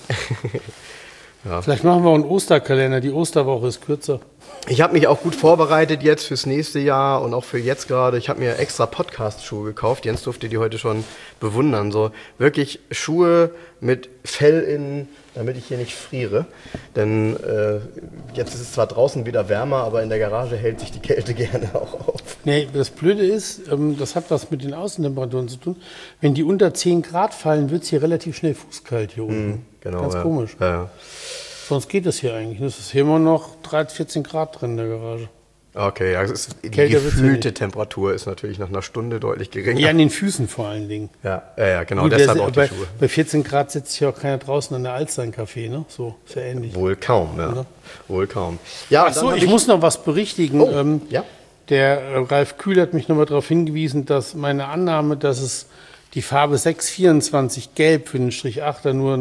Ja.
Vielleicht machen wir auch einen Osterkalender. Die Osterwoche ist kürzer.
Ich habe mich auch gut vorbereitet jetzt fürs nächste Jahr und auch für jetzt gerade. Ich habe mir extra Podcast-Schuhe gekauft. Jens durfte die heute schon bewundern. So wirklich Schuhe mit Fell innen, damit ich hier nicht friere. Denn jetzt ist es zwar draußen wieder wärmer, aber in der Garage hält sich die Kälte gerne auch auf. Nee,
das Blöde ist, das hat was mit den Außentemperaturen zu tun. Wenn die unter 10 Grad fallen, wird es hier relativ schnell fußkalt hier unten.
Genau,
ganz komisch.
Ja.
Sonst geht es hier eigentlich. Es ist hier immer noch 13, 14 Grad drin in der Garage.
Okay, ja, die gefühlte Temperatur ist natürlich nach einer Stunde deutlich geringer.
Ja, an den Füßen vor allen Dingen.
Ja, genau, gut, deshalb auch die Schuhe.
Bei 14 Grad sitzt hier auch keiner draußen an der Alster im Café, ne? So, ist ja ähnlich.
Wohl kaum, ja.
Oder?
Wohl kaum. Ja,
Ach so, ich muss noch was berichtigen.
Oh, ja?
Der Ralf Kühl hat mich nochmal darauf hingewiesen, dass meine Annahme, dass es die Farbe 624 Gelb für den Strich 8er nur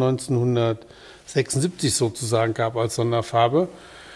1976 sozusagen gab als Sonderfarbe.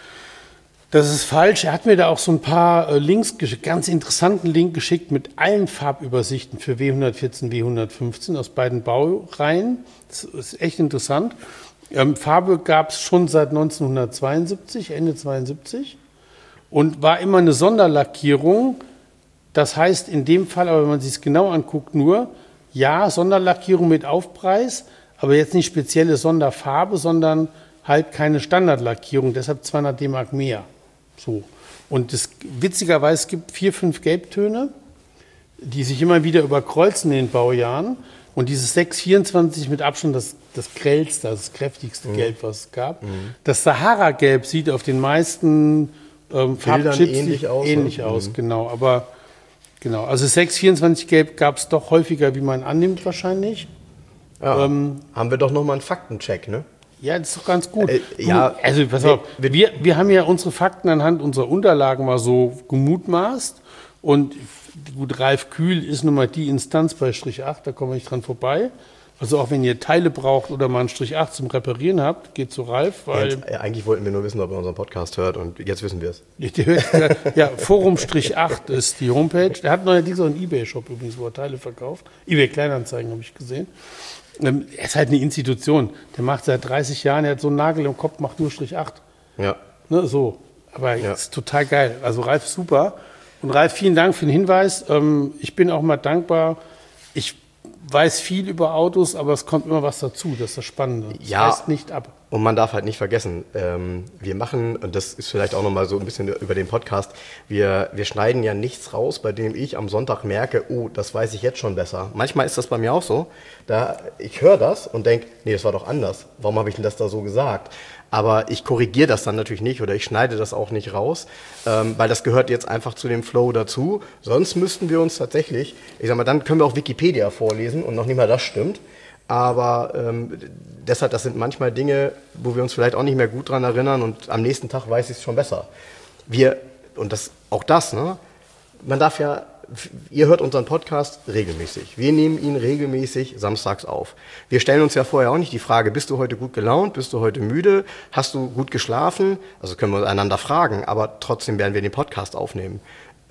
Das ist falsch. Er hat mir da auch so ein paar Links geschickt, ganz interessanten Link geschickt mit allen Farbübersichten für W114, W115 aus beiden Baureihen. Das ist echt interessant. Farbe gab es schon seit 1972, Ende 72 und war immer eine Sonderlackierung. Das heißt in dem Fall, aber wenn man sich es genau anguckt, nur, ja, Sonderlackierung mit Aufpreis, aber jetzt nicht spezielle Sonderfarbe, sondern halt keine Standardlackierung, deshalb 200 D-Mark mehr. So. Und witzigerweise, es gibt 4, 5 Gelbtöne, die sich immer wieder überkreuzen in den Baujahren. Und dieses 624 mit Abstand das grellste, das kräftigste Gelb, was es gab. Das Sahara-Gelb sieht auf den meisten Farbchips ähnlich aus. Genau. Aber genau, also 624 Gelb gab es doch häufiger, wie man annimmt wahrscheinlich.
Ja, haben wir doch nochmal einen Faktencheck, ne?
Ja, das ist doch ganz gut.
Ja,
also pass auf, wir haben ja unsere Fakten anhand unserer Unterlagen mal so gemutmaßt. Und gut, Ralf Kühl ist nun mal die Instanz bei Strich 8, da kommen wir nicht dran vorbei. Also auch wenn ihr Teile braucht oder mal einen Strich 8 zum Reparieren habt, geht zu Ralf, weil...
Eigentlich wollten wir nur wissen, ob er unseren Podcast hört und jetzt wissen wir es.
Ja, Forum-8 ist die Homepage. Der hat neuerdings auch einen Ebay-Shop übrigens, wo er Teile verkauft. Ebay-Kleinanzeigen habe ich gesehen. Er ist halt eine Institution. Der macht seit 30 Jahren, er hat so einen Nagel im Kopf, macht nur Strich 8.
Ja.
Ne, so. Aber ist total geil. Also Ralf, super. Und Ralf, vielen Dank für den Hinweis. Ich bin auch mal dankbar. Ich weiß viel über Autos, aber es kommt immer was dazu. Das ist das Spannende. Das reißt nicht ab.
Und man darf halt nicht vergessen, wir machen, und das ist vielleicht auch nochmal so ein bisschen über den Podcast, wir schneiden ja nichts raus, bei dem ich am Sonntag merke, oh, das weiß ich jetzt schon besser. Manchmal ist das bei mir auch so. Ich höre das und denke, nee, das war doch anders. Warum habe ich denn das da so gesagt? Aber ich korrigiere das dann natürlich nicht oder ich schneide das auch nicht raus, weil das gehört jetzt einfach zu dem Flow dazu. Sonst müssten wir uns tatsächlich, ich sag mal, dann können wir auch Wikipedia vorlesen und noch nicht mal das stimmt. Aber deshalb, das sind manchmal Dinge, wo wir uns vielleicht auch nicht mehr gut dran erinnern und am nächsten Tag weiß ich es schon besser. Und das, ne? Man darf ja, ihr hört unseren Podcast regelmäßig. Wir nehmen ihn regelmäßig samstags auf. Wir stellen uns ja vorher auch nicht die Frage, bist du heute gut gelaunt, bist du heute müde, hast du gut geschlafen? Also können wir einander fragen, aber trotzdem werden wir den Podcast aufnehmen.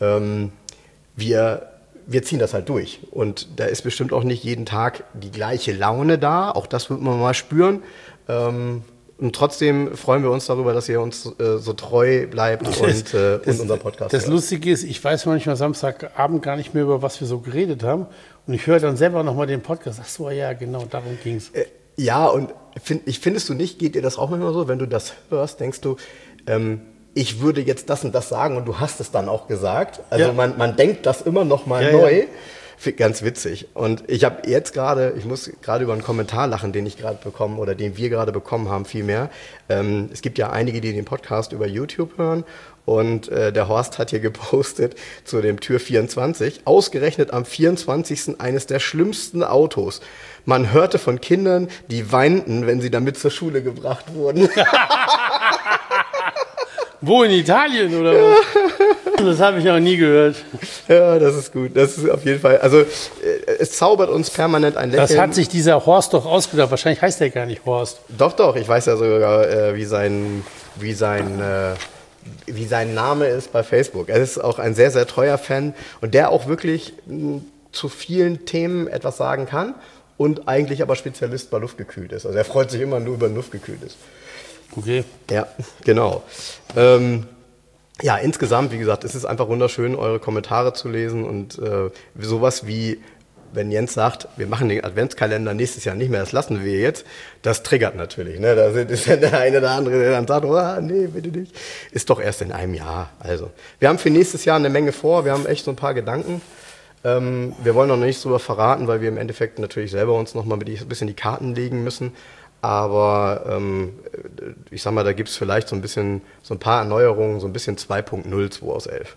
Wir ziehen das halt durch und da ist bestimmt auch nicht jeden Tag die gleiche Laune da, auch das wird man mal spüren. Und trotzdem freuen wir uns darüber, dass ihr uns so treu bleibt und unseren Podcast
Das
hört.
Lustige ist, ich weiß manchmal Samstagabend gar nicht mehr, über was wir so geredet haben. Und ich höre dann selber nochmal den Podcast. Ach so, ja, genau, darum ging es.
Ja, und findest du nicht, geht dir das auch manchmal so, wenn du das hörst, denkst du, ich würde jetzt das und das sagen und du hast es dann auch gesagt. Also man denkt das immer noch mal neu. Ja. Ganz witzig. Und ich muss gerade über einen Kommentar lachen, den ich gerade bekommen oder den wir gerade bekommen haben vielmehr. Es gibt ja einige, die den Podcast über YouTube hören. Und der Horst hat hier gepostet zu dem Tür 24, ausgerechnet am 24. eines der schlimmsten Autos. Man hörte von Kindern, die weinten, wenn sie damit zur Schule gebracht wurden.
Wo, in Italien oder was? Das habe ich noch nie gehört.
Ja, das ist gut. Das ist auf jeden Fall, also es zaubert uns permanent ein Lächeln.
Das hat sich dieser Horst doch ausgedacht. Wahrscheinlich heißt der gar nicht Horst.
Doch, ich weiß ja sogar, wie sein Name ist bei Facebook. Er ist auch ein sehr, sehr treuer Fan und der auch wirklich zu vielen Themen etwas sagen kann und eigentlich aber Spezialist bei luftgekühlt ist. Also er freut sich immer nur über luftgekühlt ist.
Okay.
Ja, genau. Ja, insgesamt, wie gesagt, es ist einfach wunderschön, eure Kommentare zu lesen und sowas wie, wenn Jens sagt, wir machen den Adventskalender nächstes Jahr nicht mehr, das lassen wir jetzt, das triggert natürlich. Ne? Da ist ja der eine oder andere, der dann sagt, oh, nee, bitte nicht. Ist doch erst in einem Jahr. Also, wir haben für nächstes Jahr eine Menge vor, wir haben echt so ein paar Gedanken. Wir wollen noch nichts drüber verraten, weil wir im Endeffekt natürlich selber uns noch mal ein bisschen die Karten legen müssen. Aber ich sag mal, da gibt es vielleicht so ein paar Erneuerungen, so ein bisschen 2.0, 2 aus 11.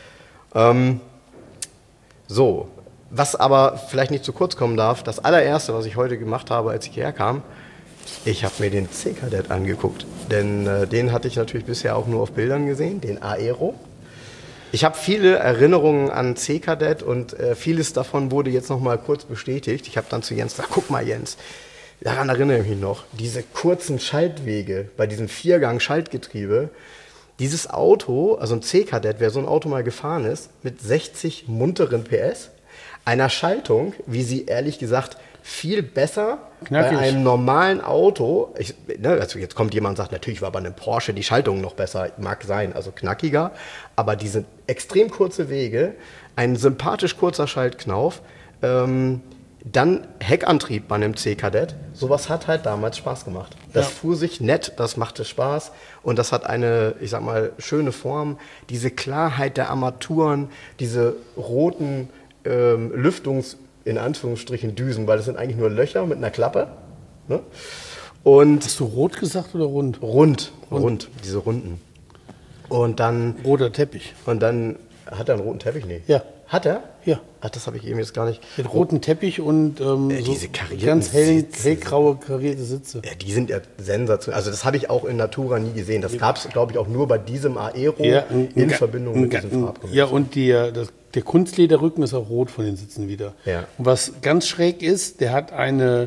So, was aber vielleicht nicht zu kurz kommen darf, das allererste, was ich heute gemacht habe, als ich hierher kam, ich habe mir den C-Kadett angeguckt. Denn den hatte ich natürlich bisher auch nur auf Bildern gesehen, den Aero. Ich habe viele Erinnerungen an C-Kadett und vieles davon wurde jetzt noch mal kurz bestätigt. Ich habe dann zu Jens gesagt, guck mal Jens, daran erinnere ich mich noch, diese kurzen Schaltwege bei diesem Viergang-Schaltgetriebe, dieses Auto, also ein C-Kadett, wer so ein Auto mal gefahren ist, mit 60 munteren PS, einer Schaltung, wie sie ehrlich gesagt viel besser
Knackig.
Bei einem normalen Auto, also jetzt kommt jemand und sagt, natürlich war bei einem Porsche die Schaltung noch besser, mag sein, also knackiger, aber diese extrem kurze Wege, ein sympathisch kurzer Schaltknauf, dann Heckantrieb bei einem C-Kadett, sowas hat halt damals Spaß gemacht. Das fuhr sich nett, das machte Spaß und das hat eine, ich sag mal, schöne Form. Diese Klarheit der Armaturen, diese roten in Anführungsstrichen Düsen, weil das sind eigentlich nur Löcher mit einer Klappe. Ne? Und
Hast du rot gesagt oder rund?
Rund, diese Runden. Und dann...
Roter Teppich.
Und dann... Hat er einen roten Teppich? Nee.
Ja.
Hat er?
Ja.
Ach, das habe ich eben jetzt gar nicht...
Mit roten Teppich und
diese karierten
ganz
Sitze.
hellgraue karierte Sitze.
Ja, die sind ja sensationell. Also das habe ich auch in Natura nie gesehen. Das gab es, glaube ich, auch nur bei diesem Aero in Verbindung mit diesem Farbkombination.
Ja, und der Kunstlederrücken ist auch rot von den Sitzen wieder.
Ja.
Und was ganz schräg ist, der hat eine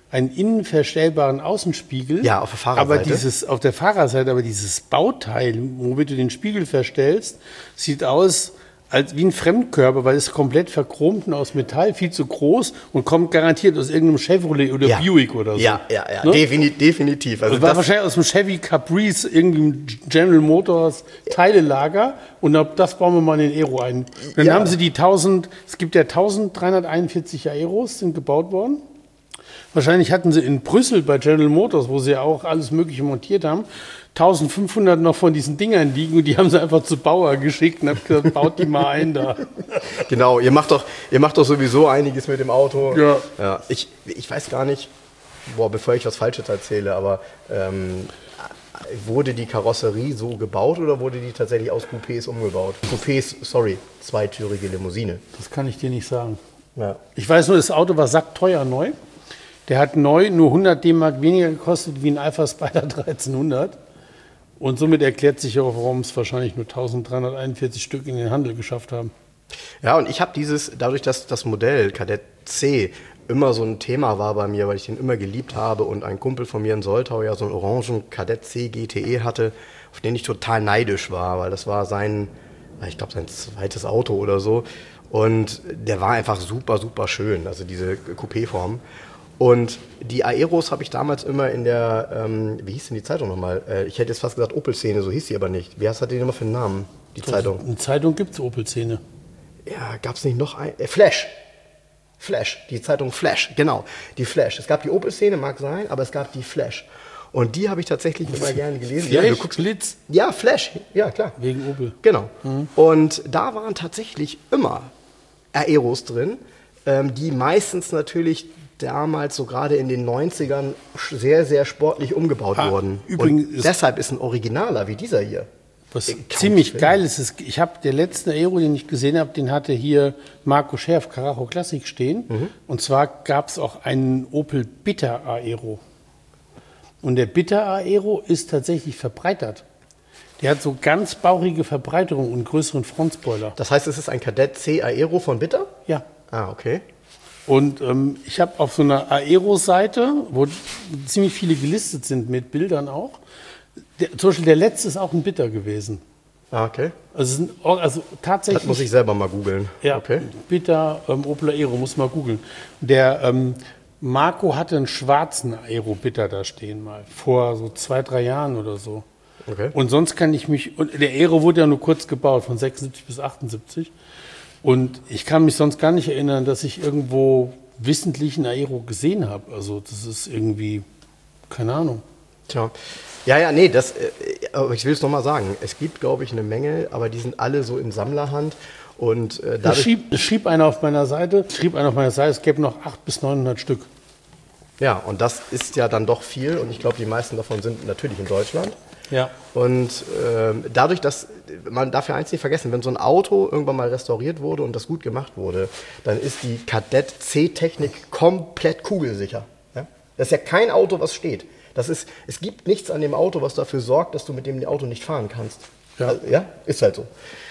einen innenverstellbaren Außenspiegel.
Ja, auf der Fahrerseite.
Aber auf der Fahrerseite, aber dieses Bauteil, womit du den Spiegel verstellst, sieht aus wie ein Fremdkörper, weil es komplett verchromt und aus Metall, viel zu groß und kommt garantiert aus irgendeinem Chevrolet oder Buick oder so.
Ja,
Ne?
definitiv. Also
Das war wahrscheinlich aus dem Chevy Caprice, irgendwie ein General Motors Teilelager. Und das bauen wir mal in den Aero ein. Dann haben sie es gibt ja 1341 Aeros, sind gebaut worden. Wahrscheinlich hatten sie in Brüssel bei General Motors, wo sie ja auch alles Mögliche montiert haben, 1500 noch von diesen Dingern liegen und die haben sie einfach zu Bauer geschickt und haben gesagt, baut die mal ein da.
Genau, ihr macht doch sowieso einiges mit dem Auto.
Ja.
Ich weiß gar nicht, bevor ich was Falsches erzähle, aber wurde die Karosserie so gebaut oder wurde die tatsächlich aus Coupés umgebaut? Zweitürige Limousine.
Das kann ich dir nicht sagen.
Ja.
Ich weiß nur, das Auto war sackteuer neu. Der hat neu nur 100 D-Mark weniger gekostet wie ein Alpha Spider 1300. Und somit erklärt sich auch, warum es wahrscheinlich nur 1341 Stück in den Handel geschafft haben.
Ja, und ich habe dadurch, dass das Modell Kadett C immer so ein Thema war bei mir, weil ich den immer geliebt habe und ein Kumpel von mir in Soltau ja so einen orangen Kadett C GTE hatte, auf den ich total neidisch war, weil das war sein zweites Auto oder so. Und der war einfach super, super schön, also diese Coupé-Form. Und die Aeros habe ich damals immer in der, wie hieß denn die Zeitung nochmal? Ich hätte jetzt fast gesagt Opel-Szene, so hieß sie aber nicht. Wie hat die immer für einen Namen, die Zeitung?
In Zeitung gibt es Opel-Szene.
Ja, gab es nicht noch ein? Flash, die Zeitung Flash, genau, die Flash. Es gab die Opel-Szene, mag sein, aber es gab die Flash. Und die habe ich tatsächlich immer gerne gelesen.
Flash? Ja, du guckst Blitz?
Ja, Flash, ja klar.
Wegen Opel.
Genau. Und da waren tatsächlich immer Aeros drin, die meistens natürlich damals so gerade in den 90ern sehr, sehr sportlich umgebaut wurden.
Übrigens
deshalb ist ein Originaler wie dieser hier.
Was ziemlich geil ist, ich habe der letzte Aero, den ich gesehen habe, den hatte hier Marco Scherf, Carajo Classic stehen. Und zwar gab es auch einen Opel Bitter Aero. Und der Bitter Aero ist tatsächlich verbreitert. Der hat so ganz bauchige Verbreiterung und größeren Frontspoiler.
Das heißt, es ist ein Kadett C Aero von Bitter?
Ja.
Ah, okay.
Und ich habe auf so einer Aero-Seite, wo ziemlich viele gelistet sind mit Bildern auch, zum Beispiel der letzte ist auch ein Bitter gewesen.
Ah, okay.
Also tatsächlich.
Das muss ich selber mal googeln.
Ja,
okay.
Bitter Opel Aero, muss mal googeln. Der Marco hatte einen schwarzen Aero Bitter da stehen mal, vor so 2-3 Jahren oder so.
Okay.
Und sonst und der Aero wurde ja nur kurz gebaut, von 76 bis 78. Und ich kann mich sonst gar nicht erinnern, dass ich irgendwo wissentlich ein Aero gesehen habe. Also das ist irgendwie, keine Ahnung.
Tja. Aber ich will es nochmal sagen. Es gibt, glaube ich, eine Menge, aber die sind alle so in Sammlerhand. Und
es schrieb einer auf meiner Seite, es gäbe noch 800 bis 900 Stück.
Ja, und das ist ja dann doch viel. Und ich glaube, die meisten davon sind natürlich in Deutschland.
Ja.
Und dadurch, dass man darf ja eins nicht vergessen, wenn so ein Auto irgendwann mal restauriert wurde und das gut gemacht wurde, dann ist die Kadett C-Technik komplett kugelsicher. Ja? Das ist ja kein Auto, was steht. Es gibt nichts an dem Auto, was dafür sorgt, dass du mit dem Auto nicht fahren kannst.
Ja,
also, ja? Ist halt so.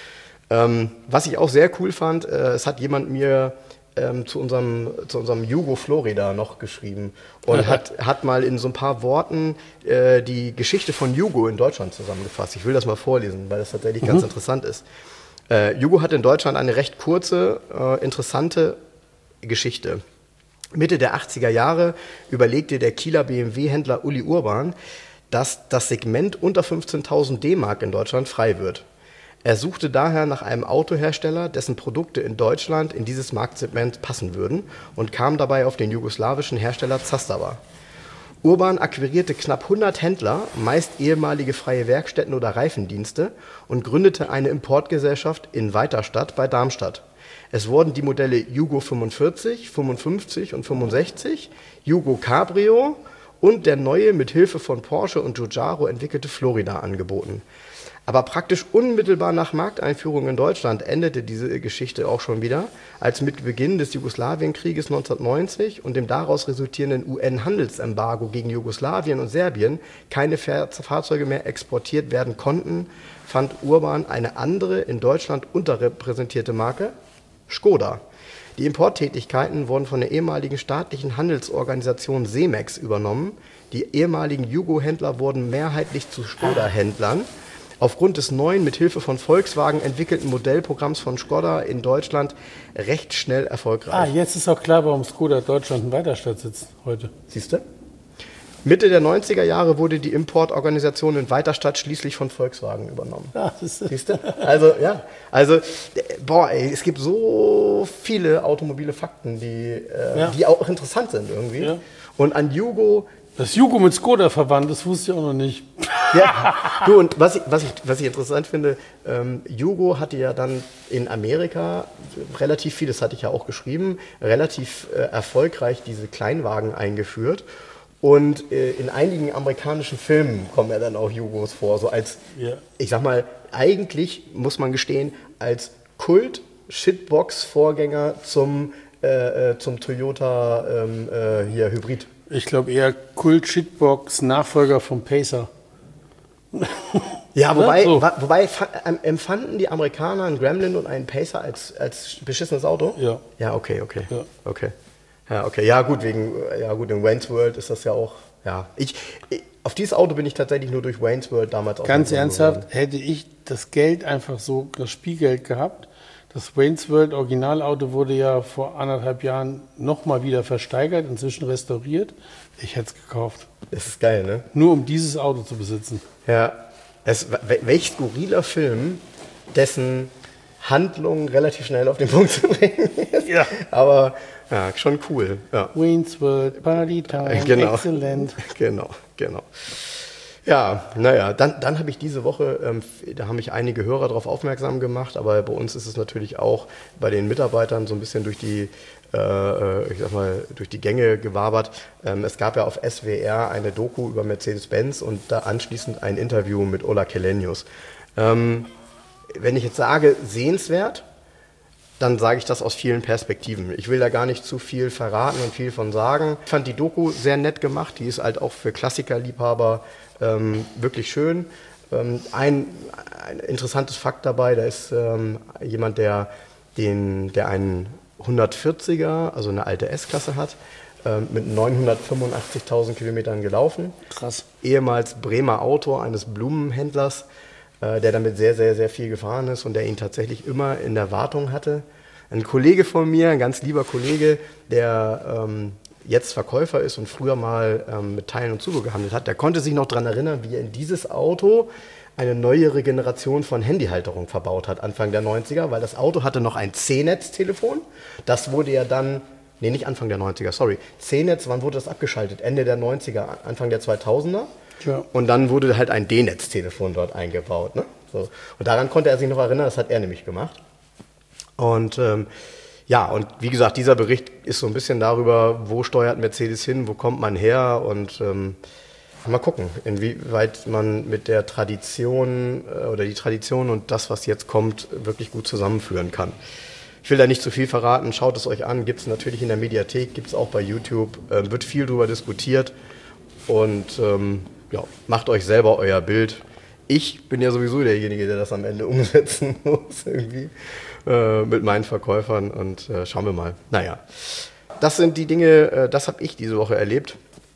Was ich auch sehr cool fand, es hat jemand mir zu unserem Yugo Florida noch geschrieben und hat mal in so ein paar Worten die Geschichte von Yugo in Deutschland zusammengefasst. Ich will das mal vorlesen, weil das tatsächlich ganz interessant ist. Yugo hat in Deutschland eine recht kurze, interessante Geschichte. Mitte der 80er Jahre überlegte der Kieler BMW-Händler Uli Urban, dass das Segment unter 15.000 D-Mark in Deutschland frei wird. Er suchte daher nach einem Autohersteller, dessen Produkte in Deutschland in dieses Marktsegment passen würden und kam dabei auf den jugoslawischen Hersteller Zastava. Urban akquirierte knapp 100 Händler, meist ehemalige freie Werkstätten oder Reifendienste, und gründete eine Importgesellschaft in Weiterstadt bei Darmstadt. Es wurden die Modelle Yugo 45, 55 und 65, Yugo Cabrio und der neue mit Hilfe von Porsche und Giugiaro entwickelte Florida angeboten. Aber praktisch unmittelbar nach Markteinführung in Deutschland endete diese Geschichte auch schon wieder, als mit Beginn des Jugoslawienkrieges 1990 und dem daraus resultierenden UN-Handelsembargo gegen Jugoslawien und Serbien keine Fahrzeuge mehr exportiert werden konnten, fand Urban eine andere, in Deutschland unterrepräsentierte Marke, Škoda, Die Importtätigkeiten wurden von der ehemaligen staatlichen Handelsorganisation Semex übernommen. Die ehemaligen Yugo-Händler wurden mehrheitlich zu Skoda-Händlern. Aufgrund des neuen, mit Hilfe von Volkswagen entwickelten Modellprogramms von Skoda in Deutschland recht schnell erfolgreich.
Jetzt ist auch klar, warum Skoda Deutschland in Weiterstadt sitzt heute.
Siehst du? Mitte der 90er Jahre wurde die Importorganisation in Weiterstadt schließlich von Volkswagen übernommen. Siehst du? Es gibt so viele automobile Fakten, die auch interessant sind irgendwie. Ja. Und an Yugo...
Dass Yugo mit Skoda verwandt ist, wusste ich auch noch nicht.
Ja, du, und was ich interessant finde, Yugo hatte ja dann in Amerika relativ viel, das hatte ich ja auch geschrieben, relativ erfolgreich diese Kleinwagen eingeführt. Und in einigen amerikanischen Filmen kommen ja dann auch Yugos vor, so als, ich sag mal, eigentlich muss man gestehen, als Kult-Shitbox-Vorgänger zum Toyota Hybrid.
Ich glaube eher Kult-Shitbox-Nachfolger vom Pacer.
Ja, wobei empfanden die Amerikaner einen Gremlin und einen Pacer als beschissenes Auto?
Ja.
Ja, okay. Ja. Okay. Ja, okay. Ja, gut, in Wayne's World ist das ja auch, ja. Auf dieses Auto bin ich tatsächlich nur durch Wayne's World damals auch.
Ganz ernsthaft, hätte ich das Geld einfach so, das Spielgeld gehabt, das Wayne's World Originalauto wurde ja vor 1,5 Jahren nochmal wieder versteigert, inzwischen restauriert. Ich hätte es gekauft.
Das ist geil, ne?
Nur um dieses Auto zu besitzen.
Ja. Welch skurriler Film, dessen Handlung relativ schnell auf den Punkt zu bringen ist. Ja. Aber ja, schon cool. Ja.
Wayne's World, Party Time,
genau.
Excellent.
Genau. Ja, naja, dann habe ich diese Woche, da haben mich einige Hörer darauf aufmerksam gemacht, aber bei uns ist es natürlich auch bei den Mitarbeitern so ein bisschen durch die Gänge gewabert. Es gab ja auf SWR eine Doku über Mercedes-Benz und da anschließend ein Interview mit Ola Källenius. Wenn ich jetzt sage, sehenswert, dann sage ich das aus vielen Perspektiven. Ich will da gar nicht zu viel verraten und viel von sagen. Ich fand die Doku sehr nett gemacht. Die ist halt auch für Klassikerliebhaber wirklich schön. Ein interessantes Fakt dabei, da ist jemand, der einen 140er, also eine alte S-Klasse hat, mit 985.000 Kilometern gelaufen.
Krass.
Ehemals Bremer Autor eines Blumenhändlers, der damit sehr, sehr, sehr viel gefahren ist und der ihn tatsächlich immer in der Wartung hatte. Ein Kollege von mir, ein ganz lieber Kollege, der jetzt Verkäufer ist und früher mal mit Teilen und Zubehör gehandelt hat, der konnte sich noch daran erinnern, wie er in dieses Auto eine neuere Generation von Handyhalterung verbaut hat, Anfang der 90er, weil das Auto hatte noch ein C-Netz-Telefon. Das wurde ja dann, nee, nicht Anfang der 90er, sorry. C-Netz, wann wurde das abgeschaltet? Ende der 90er, Anfang der 2000er. Ja. Und dann wurde halt ein D-Netz-Telefon dort eingebaut. Ne? So. Und daran konnte er sich noch erinnern, das hat er nämlich gemacht. Und und wie gesagt, dieser Bericht ist so ein bisschen darüber, wo steuert Mercedes hin, wo kommt man her und mal gucken, inwieweit man mit der Tradition oder die Tradition und das, was jetzt kommt, wirklich gut zusammenführen kann. Ich will da nicht zu viel verraten, schaut es euch an, gibt es natürlich in der Mediathek, gibt es auch bei YouTube, wird viel darüber diskutiert und macht euch selber euer Bild. Ich bin ja sowieso derjenige, der das am Ende umsetzen muss irgendwie mit meinen Verkäufern und schauen wir mal. Naja, das sind die Dinge, das habe ich diese Woche erlebt.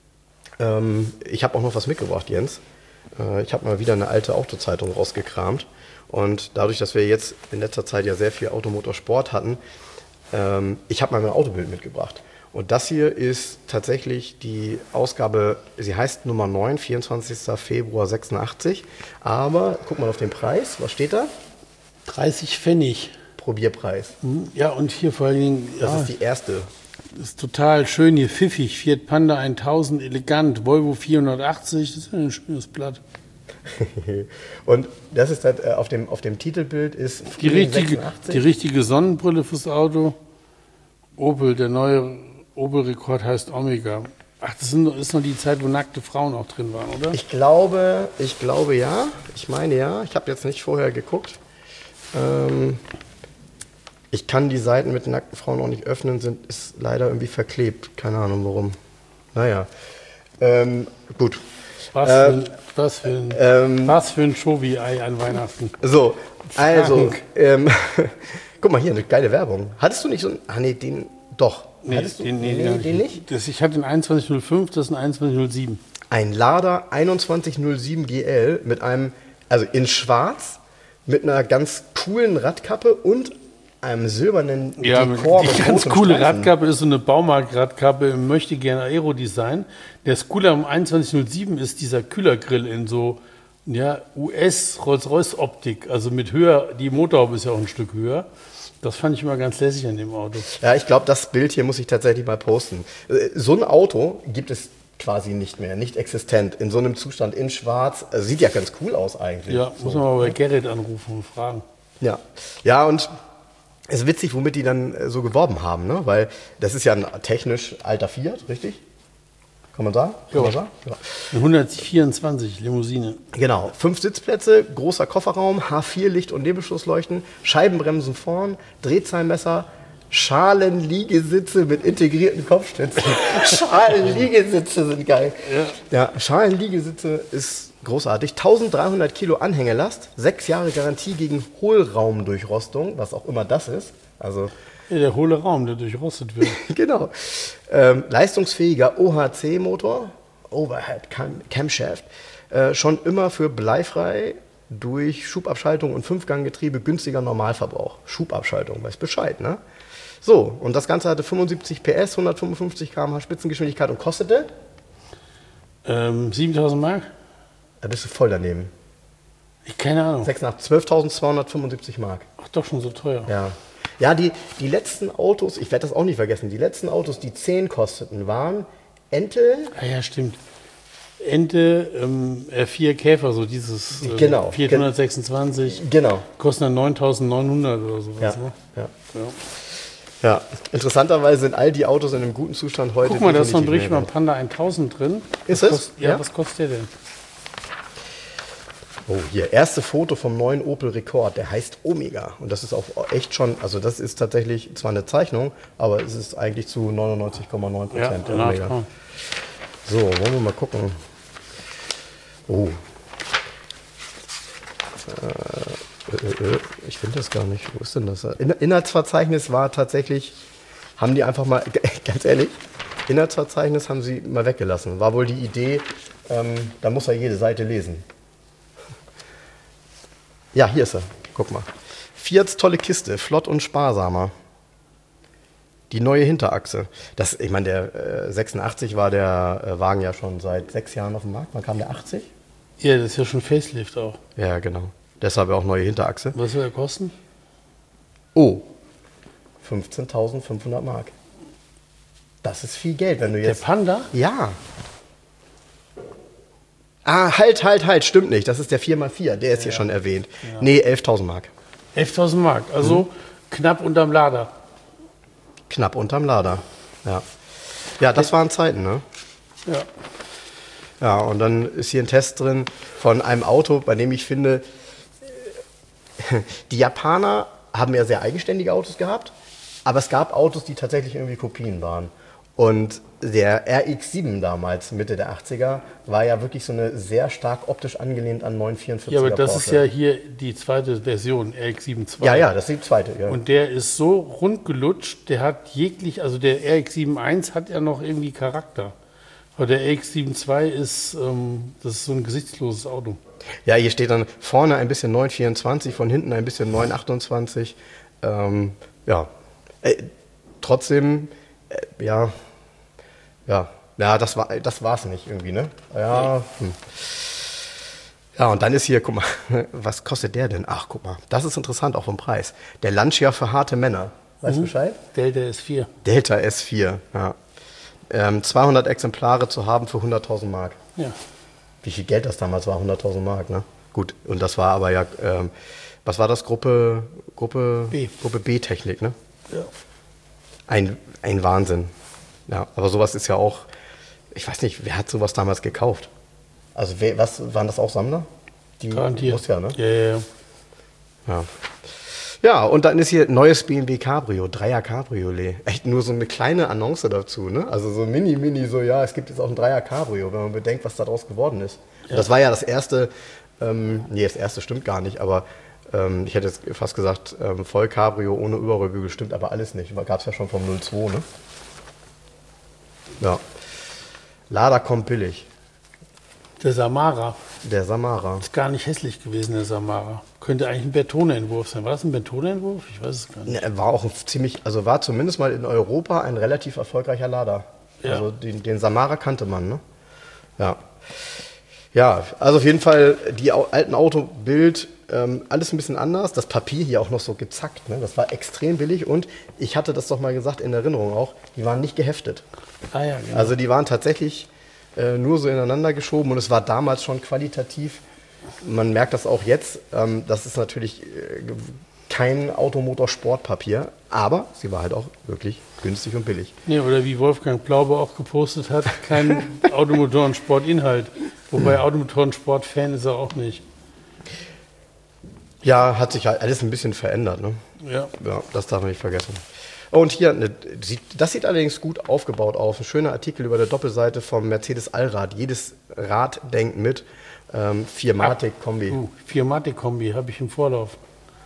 Ich habe auch noch was mitgebracht, Jens. Ich habe mal wieder eine alte Autozeitung rausgekramt und dadurch, dass wir jetzt in letzter Zeit ja sehr viel Automotorsport hatten, ich habe mal mein Autobild mitgebracht. Und das hier ist tatsächlich die Ausgabe, sie heißt Nummer 9, 24. Februar 86. Aber guck mal auf den Preis, was steht da?
30 Pfennig.
Probierpreis.
Ja, und hier vor allen Dingen...
Das ist die erste.
Das ist total schön hier, pfiffig. Fiat Panda 1000, elegant. Volvo 480, das ist ein schönes Blatt.
Und das ist halt, auf dem Titelbild ist
die richtige Sonnenbrille fürs Auto. Opel, der neue Opel-Rekord heißt Omega. Ach, das ist noch die Zeit, wo nackte Frauen auch drin waren, oder?
Ich glaube ja. Ich meine ja. Ich habe jetzt nicht vorher geguckt. Ich kann die Seiten mit nackten Frauen auch nicht öffnen, ist leider irgendwie verklebt. Keine Ahnung warum. Naja. Gut.
Was für ein Schovi-Ei an Weihnachten.
So, also Guck mal hier, eine geile Werbung. Hattest du nicht so einen, den, doch. Hattest du,
den
nicht?
Ich hatte den 2105, das ist ein 2107.
Ein Lada 2107 GL mit einem, also in schwarz, mit einer ganz coolen Radkappe und einem silbernen Dekor.
Die ganz coole Radkappe ist so eine Baumarkt-Radkappe im Möchtegern Aero-Design. Das Coole am 2107 ist dieser Kühlergrill in so US-Rolls-Royce-Optik, also mit höher, die Motorhaube ist ja auch ein Stück höher. Das fand ich immer ganz lässig an dem Auto.
Ja, ich glaube, das Bild hier muss ich tatsächlich mal posten. So ein Auto gibt es quasi nicht mehr, nicht existent, in so einem Zustand in schwarz. Sieht ja ganz cool aus eigentlich.
Ja, muss man mal bei Gerrit anrufen und fragen.
Ja, ja, und es ist witzig, womit die dann so geworben haben, ne? Weil das ist ja ein technisch alter Fiat, richtig? Kann man sagen?
Ja.
Ja.
Eine 124 Limousine.
Genau, 5 Sitzplätze, großer Kofferraum, H4 Licht- und Nebelschlussleuchten, Scheibenbremsen vorn, Drehzahlmesser, Schalenliegesitze mit integrierten Kopfstützen. Schalenliegesitze sind geil. Ja, Schalenliegesitze ist großartig. 1300 Kilo Anhängelast, 6 Jahre Garantie gegen Hohlraumdurchrostung, was auch immer das ist. Also
Ja, der hohle Raum, der durchrostet wird.
genau. Leistungsfähiger OHC-Motor, Overhead Camshaft, schon immer für bleifrei durch Schubabschaltung und 5-Gang-Getriebe günstiger Normalverbrauch. Schubabschaltung, weiß Bescheid, ne? So, und das Ganze hatte 75 PS, 155 km/h Spitzengeschwindigkeit und kostete?
7.000 Mark?
Da bist du voll daneben.
Keine Ahnung.
12.275 Mark.
Ach, doch schon so teuer.
Ja. Ja, die letzten Autos, ich werde das auch nicht vergessen, die letzten Autos, die 10 kosteten, waren Ente.
Ah, ja, stimmt. Ente, R4 Käfer, so dieses
Genau.
426.
Genau.
Kosten dann 9.900 oder sowas.
Ja,
Ne?
ja.
Ja.
Ja, interessanterweise sind all die Autos in einem guten Zustand heute.
Guck mal, da ist noch ein
definitiv
Bericht beim Panda 1000 drin.
Ist
Was
es?
kostet- Ja, was kostet der denn?
Oh, hier, erste Foto vom neuen Opel Rekord, der heißt Omega. Und das ist auch echt schon, also das ist tatsächlich zwar eine Zeichnung, aber es ist eigentlich zu 99,9%
Ja,
der Omega.
klar.
So, wollen wir mal gucken. Oh. Ich finde das gar nicht. Wo ist denn das? Inhaltsverzeichnis war tatsächlich, haben die einfach mal, ganz ehrlich, Inhaltsverzeichnis haben sie mal weggelassen. War wohl die Idee, da muss er jede Seite lesen. Ja, hier ist er. Guck mal. Fiats tolle Kiste, flott und sparsamer. Die neue Hinterachse. Das, ich meine, der 86 war der Wagen ja schon seit 6 Jahren auf dem Markt. Wann kam der 80?
Ja, das ist ja schon Facelift auch.
Ja, genau. Deshalb auch neue Hinterachse.
Was soll der kosten?
Oh, 15.500 Mark. Das ist viel Geld, wenn du
Der
jetzt...
Panda?
Ja. Ah, halt, stimmt nicht. Das ist der 4x4, der ist hier schon erwähnt. Ja. Nee, 11.000 Mark.
11.000 Mark, also knapp unterm Lader.
Knapp unterm Lader, ja. Ja, das waren Zeiten, ne?
Ja.
Ja, und dann ist hier ein Test drin von einem Auto, bei dem ich finde, die Japaner haben ja sehr eigenständige Autos gehabt, aber es gab Autos, die tatsächlich irgendwie Kopien waren. Und der RX-7 damals, Mitte der 80er, war ja wirklich so eine sehr stark optisch angelehnt an 944er
Ja, aber das
Porsche.
ist ja hier die zweite Version, RX-7
Ja, das ist die zweite, ja.
Und der ist so rund gelutscht, der hat jeglich, also der RX-7.1 hat ja noch irgendwie Charakter. Aber der RX-7.2 ist, das ist so ein gesichtsloses Auto.
Ja, hier steht dann vorne ein bisschen 924, von hinten ein bisschen 928. Trotzdem, das war's nicht irgendwie, ne? Ja. Ja, und dann ist hier, guck mal, was kostet der denn? Ach, guck mal, das ist interessant, auch vom Preis. Der Lancia für harte Männer. Weißt du Bescheid?
Delta S4.
Delta S4, ja. 200 Exemplare zu haben für 100.000 Mark.
Ja.
Wie viel Geld das damals war? 100.000 Mark, ne? Gut, und das war aber ja, was war das? Gruppe B-Technik, ne?
Ja.
Ein Wahnsinn. Ja, aber sowas ist ja auch, ich weiß nicht, wer hat sowas damals gekauft? Also, waren das auch Sammler? Die
Garantiert.
Muss ja, ne?
Ja.
Ja, und dann ist hier neues BMW Cabrio, 3er Cabriolet. Echt nur so eine kleine Annonce dazu, ne? Also so mini, so, ja, es gibt jetzt auch ein 3er Cabrio, wenn man bedenkt, was daraus geworden ist. Ja. Das war ja das erste, das erste stimmt gar nicht, aber Ich hätte jetzt fast gesagt, voll Cabrio ohne Überrollbügel, stimmt aber alles nicht. Gab es ja schon vom 02, ne? Ja. Lada kommt billig.
Der Samara.
Der Samara.
Ist gar nicht hässlich gewesen, der Samara. Könnte eigentlich ein Bertone-Entwurf sein. War das ein Bertone-Entwurf? Ich weiß es gar nicht.
Er war auch war zumindest mal in Europa ein relativ erfolgreicher Lada.
Ja.
Also den Samara kannte man, ne? Ja. Ja, also auf jeden Fall die alten Autobild, alles ein bisschen anders. Das Papier hier auch noch so gezackt, ne? Das war extrem billig und ich hatte das doch mal gesagt in Erinnerung auch, die waren nicht geheftet.
Ah ja, genau.
Also die waren tatsächlich nur so ineinander geschoben und es war damals schon qualitativ. Man merkt das auch jetzt. Das ist natürlich kein Automotorsportpapier, aber sie war halt auch wirklich günstig und billig.
Nee, oder wie Wolfgang Plaube auch gepostet hat, kein Automotorensportinhalt. Wobei Automotorensport-Fan ist er auch nicht.
Ja, hat sich halt alles ein bisschen verändert, ne?
Ja.
Ja, das darf man nicht vergessen. Oh, und hier, das sieht allerdings gut aufgebaut aus. Ein schöner Artikel über der Doppelseite vom Mercedes Allrad. Jedes Rad denkt mit. 4-Matic-Kombi.
4-Matic-Kombi habe ich im Vorlauf.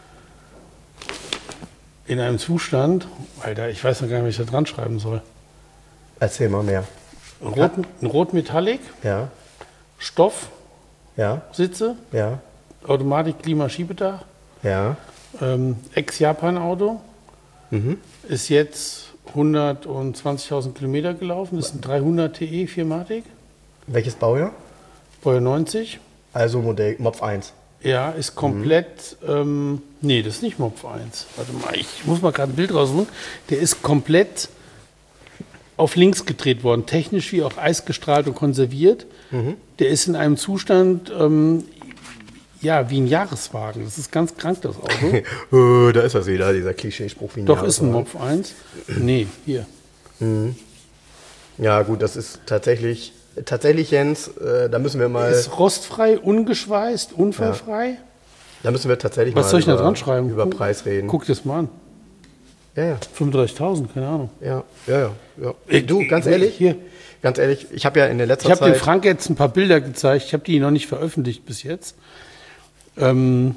In einem Zustand, Alter, ich weiß noch gar nicht, was ich da dran schreiben soll.
Erzähl mal mehr.
Ein Rot-Metallic,
Ja,
Stoff,
ja,
Sitze,
ja,
Automatik, Klima, Schiebedach,
ja.
Ex-Japan-Auto, ist jetzt 120.000 Kilometer gelaufen, ist ein 300 TE 4-Matic,
Welches Baujahr?
Baujahr 90.
Also Modell Mopf 1.
Ja, ist komplett, nee, das ist nicht Mopf 1. Warte mal, ich muss mal gerade ein Bild raussuchen. Der ist komplett auf links gedreht worden, technisch wie auch eisgestrahlt und konserviert. Der ist in einem Zustand, ja, wie ein Jahreswagen. Das ist ganz krank, das Auto.
Da ist das wieder, dieser Klischeespruch. Wie
Doch, ist ein Mopf 1. Nee, hier.
Ja gut, das ist tatsächlich Jens, da müssen wir mal...
Ist rostfrei, ungeschweißt, unfallfrei.
Da müssen wir tatsächlich
Was
mal
soll ich da dran schreiben?
über Preis reden.
Guck dir das mal an.
Ja.
35.000, keine Ahnung.
Ja. Du, ganz ehrlich,
Hier.
ganz ehrlich, ich habe ja in der letzten
Ich habe
Zeit...
dem Frank jetzt ein paar Bilder gezeigt. Ich habe die noch nicht veröffentlicht bis jetzt.
Ja.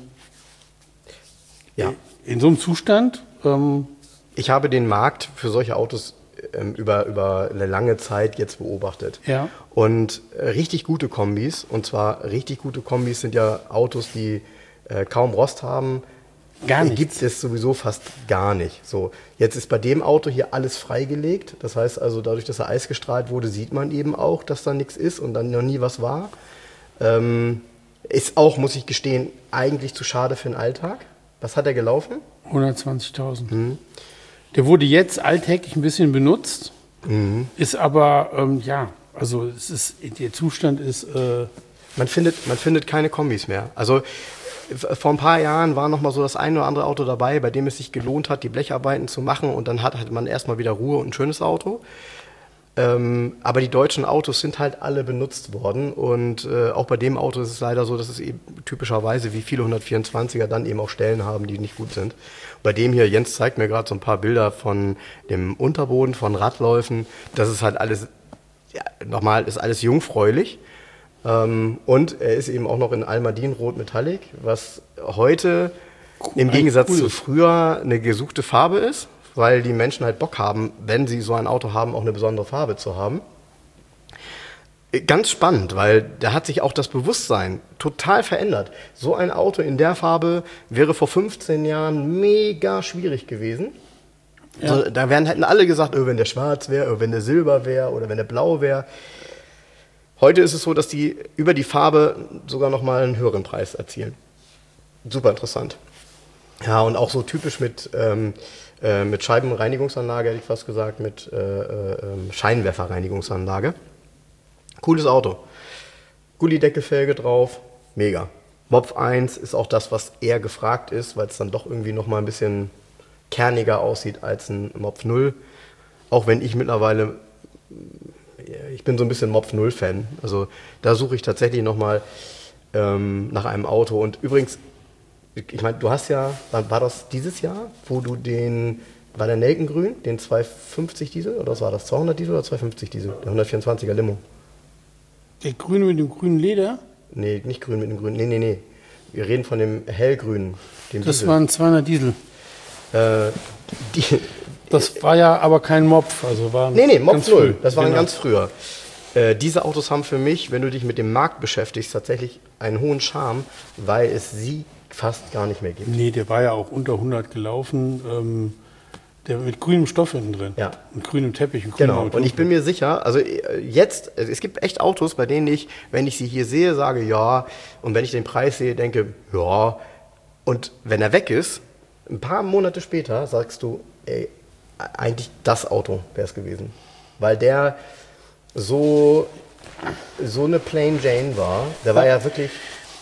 In so einem Zustand.
Ich habe den Markt für solche Autos über eine lange Zeit jetzt beobachtet.
Ja.
Und richtig gute Kombis, und zwar richtig gute Kombis sind ja Autos, die kaum Rost haben.
Gar nichts.
Gibt es sowieso fast gar nicht. So, jetzt ist bei dem Auto hier alles freigelegt. Das heißt also, dadurch, dass er eisgestrahlt wurde, sieht man eben auch, dass da nichts ist und dann noch nie was war. Ist auch, muss ich gestehen, eigentlich zu schade für den Alltag. Was hat er gelaufen?
120.000. Der wurde jetzt alltäglich ein bisschen benutzt, ist aber, ja, also es ist, der Zustand ist...
Man findet keine Kombis mehr. Also vor ein paar Jahren war noch mal so das ein oder andere Auto dabei, bei dem es sich gelohnt hat, die Blecharbeiten zu machen und dann hat man erstmal wieder Ruhe und ein schönes Auto. Aber die deutschen Autos sind halt alle benutzt worden und auch bei dem Auto ist es leider so, dass es eben typischerweise wie viele 124er dann eben auch Stellen haben, die nicht gut sind. Bei dem hier, Jens zeigt mir gerade so ein paar Bilder von dem Unterboden, von Radläufen. Das ist halt alles, ja, nochmal, ist alles jungfräulich. Und er ist eben auch noch in Almadin-Rot Metallic, was heute im Gegensatz zu früher eine gesuchte Farbe ist, weil die Menschen halt Bock haben, wenn sie so ein Auto haben, auch eine besondere Farbe zu haben. Ganz spannend, weil da hat sich auch das Bewusstsein total verändert. So ein Auto in der Farbe wäre vor 15 Jahren mega schwierig gewesen. Ja. Also, da hätten alle gesagt, wenn der schwarz wäre, wenn der silber wäre oder wenn der blau wäre. Heute ist es so, dass die über die Farbe sogar nochmal einen höheren Preis erzielen. Super interessant. Ja, und auch so typisch mit Scheibenreinigungsanlage, hätte ich fast gesagt, mit Scheinwerferreinigungsanlage. Cooles Auto. Gullideckelfelge drauf, mega. Mopf 1 ist auch das, was eher gefragt ist, weil es dann doch irgendwie nochmal ein bisschen kerniger aussieht als ein Mopf 0. Auch wenn ich mittlerweile... Ich bin so ein bisschen Mopf 0-Fan. Also da suche ich tatsächlich nochmal nach einem Auto. Und übrigens, ich meine, du hast ja, war das dieses Jahr, wo du war der Nelkengrün, den 250 Diesel, oder was war das, 200 Diesel oder 250 Diesel, der 124er Limo?
Der Grüne mit dem grünen Leder?
Nee, nicht grün mit dem grünen, nee. Wir reden von dem hellgrünen. Den
Das
Diesel.
war ein 200 Diesel.
Die,
Das war ja aber kein Mopf. Also war
nee, Mopf
ganz
0.
früh.
Das war ein
Genau.
ganz früher. Diese Autos haben für mich, wenn du dich mit dem Markt beschäftigst, tatsächlich einen hohen Charme, weil es sie fast gar nicht mehr gibt.
Nee, der war ja auch unter 100 gelaufen. Der mit grünem Stoff hinten drin.
Ja.
Und grünem Teppich. Und grünem
Genau, und ich bin mir sicher, also jetzt, es gibt echt Autos, bei denen ich, wenn ich sie hier sehe, sage ja, und wenn ich den Preis sehe, denke, ja, und wenn er weg ist, ein paar Monate später sagst du, ey, eigentlich das Auto wäre es gewesen. Weil der so eine Plain Jane war, der war ja wirklich...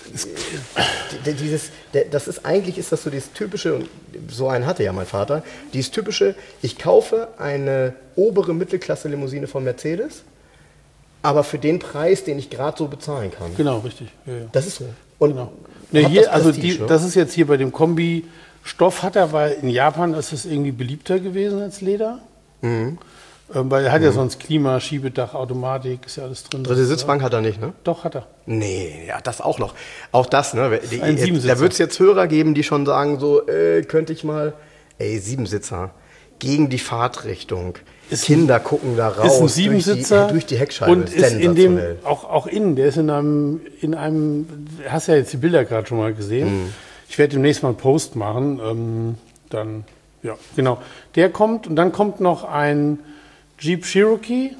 Eigentlich ist das so dieses typische, und so einen hatte ja mein Vater, dieses typische, ich kaufe eine obere Mittelklasse-Limousine von Mercedes, aber für den Preis, den ich gerade so bezahlen kann.
Genau, richtig. Ja, ja.
Das ist so. Und
Genau. Ne,
hat
hier,
das
also
Prestige, ne?
das ist jetzt hier bei dem Kombi Stoff hat er, weil in Japan ist es irgendwie beliebter gewesen als Leder. Weil er hat ja sonst Klima, Schiebedach, Automatik, ist ja alles drin.
Dritte Sitzbank hat er nicht, ne?
Doch, hat er.
Nee, ja, das auch noch. Auch das, ne?
Ein Siebensitzer.
Da wird es jetzt Hörer geben, die schon sagen, so, könnte ich mal, Siebensitzer, gegen die Fahrtrichtung. Kinder gucken da raus.
Ist ein Siebensitzer
durch die Heckscheibe.
und ist in dem,
Sensationell.
auch innen, der ist in einem, hast ja jetzt die Bilder gerade schon mal gesehen. Ich werde demnächst mal einen Post machen, dann, ja, genau. Der kommt und dann kommt noch ein Jeep Cherokee,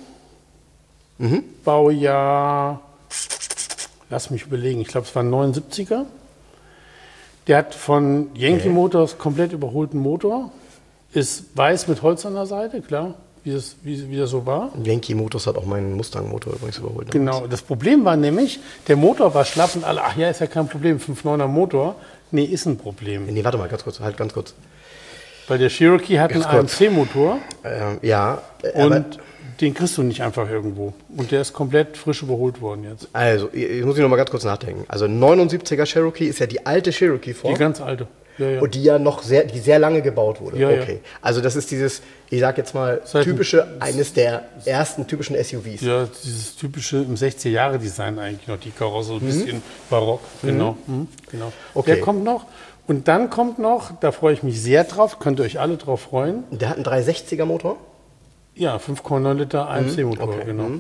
Baujahr, lass mich überlegen, ich glaube es war ein 79er. Der hat von Yankee Motors komplett überholten Motor, ist weiß mit Holz an der Seite, klar, wie das so war.
Yankee Motors hat auch meinen Mustang-Motor übrigens überholt.
Genau, das Problem war nämlich, der Motor war schlapp und alle, ach ja, ist ja kein Problem, 5.9er Motor. Nee, ist ein Problem.
Nee, warte mal, ganz kurz.
Weil der Cherokee hat einen
Ganz kurz.
AMC-Motor
Ja,
und den kriegst du nicht einfach irgendwo. Und der ist komplett frisch überholt worden jetzt.
also, jetzt muss ich noch mal ganz kurz nachdenken. Also 79er Cherokee ist ja die alte
Die
Cherokee-Form.
ganz alte. Ja, ja.
Und die ja noch sehr lange gebaut wurde.
Ja, ja.
Okay. Also das ist dieses, ich sag jetzt mal,
Seit-
eines der ersten typischen SUVs.
Ja, dieses typische im 60er-Jahre-Design eigentlich noch, die Karosse, so ein bisschen barock. Genau. Genau.
Okay.
Der kommt noch. Und dann kommt noch, da freue ich mich sehr drauf, könnt ihr euch alle drauf freuen.
Der hat einen 360er Motor.
Ja, 5,9 Liter AMC-Motor,
okay.
genau.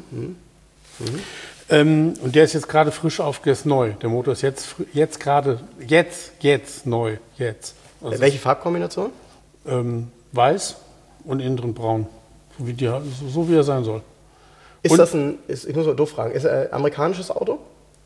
Und der ist jetzt gerade frisch der ist neu. Der Motor ist jetzt gerade neu. Also,
Welche Farbkombination?
weiß und innen drin braun. So wie er sein soll.
Ist
Und-
das ich muss mal doof fragen, ist er ein amerikanisches Auto?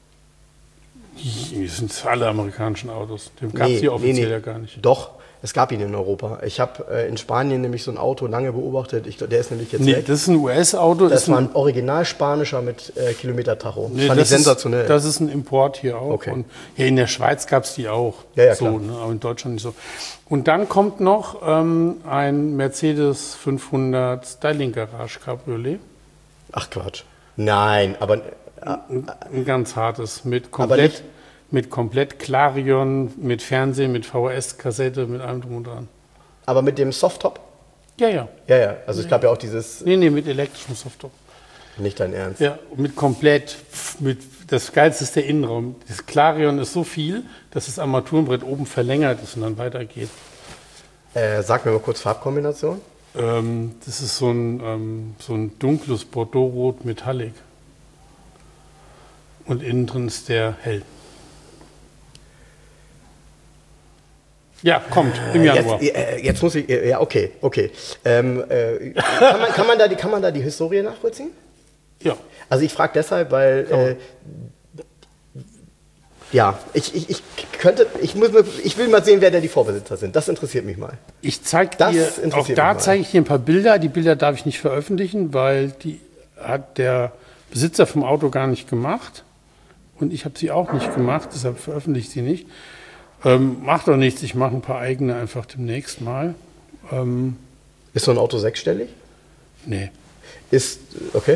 Das sind alle amerikanischen Autos. Den gab es hier offiziell ja gar nicht.
Doch, es gab ihn in Europa. Ich habe in Spanien nämlich so ein Auto lange beobachtet. Ich glaub, der ist nämlich jetzt
Nee,
weg.
das ist ein US-Auto.
Das war ein original spanischer mit Kilometertacho.
Nee,
Fand ich sensationell.
Das ist ein Import hier auch.
Okay.
Und ja, in der Schweiz gab es die auch.
Ja,
so,
klar.
ne, aber in Deutschland nicht so. Und dann kommt noch ein Mercedes 500 Styling Garage Cabriolet.
Ach Quatsch. Nein, aber
Ein ganz hartes. Mit
Aber
komplett Clarion, mit Fernsehen, mit VHS-Kassette, mit allem drum und dran.
mit dem Softtop?
Ja, ja.
Ja. Also es gab ja auch dieses,
Nee, mit elektrischem Softtop.
nicht dein Ernst.
Ja, das Geilste ist der Innenraum. Das Clarion ist so viel, dass das Armaturenbrett oben verlängert ist und dann weitergeht.
Sag mir mal kurz Farbkombination.
Das ist so ein dunkles Bordeaux-Rot Metallic. Und innen drin ist der hell. Ja, kommt im Januar.
Jetzt muss ich, ja, okay. Kann man da die Historie nachvollziehen?
Ja.
Also ich frage deshalb, weil ich will mal sehen, wer denn die Vorbesitzer sind. Das interessiert mich mal.
Ich zeige
Das
dir,
interessiert
auch
mich
da
mal.
zeige ich dir ein paar Bilder. Die Bilder darf ich nicht veröffentlichen, weil die hat der Besitzer vom Auto gar nicht gemacht. Und ich habe sie auch nicht gemacht, deshalb veröffentliche ich sie nicht. Macht doch nichts, ich mache ein paar eigene einfach demnächst mal.
Ist so ein Auto sechsstellig?
Nee.
Okay.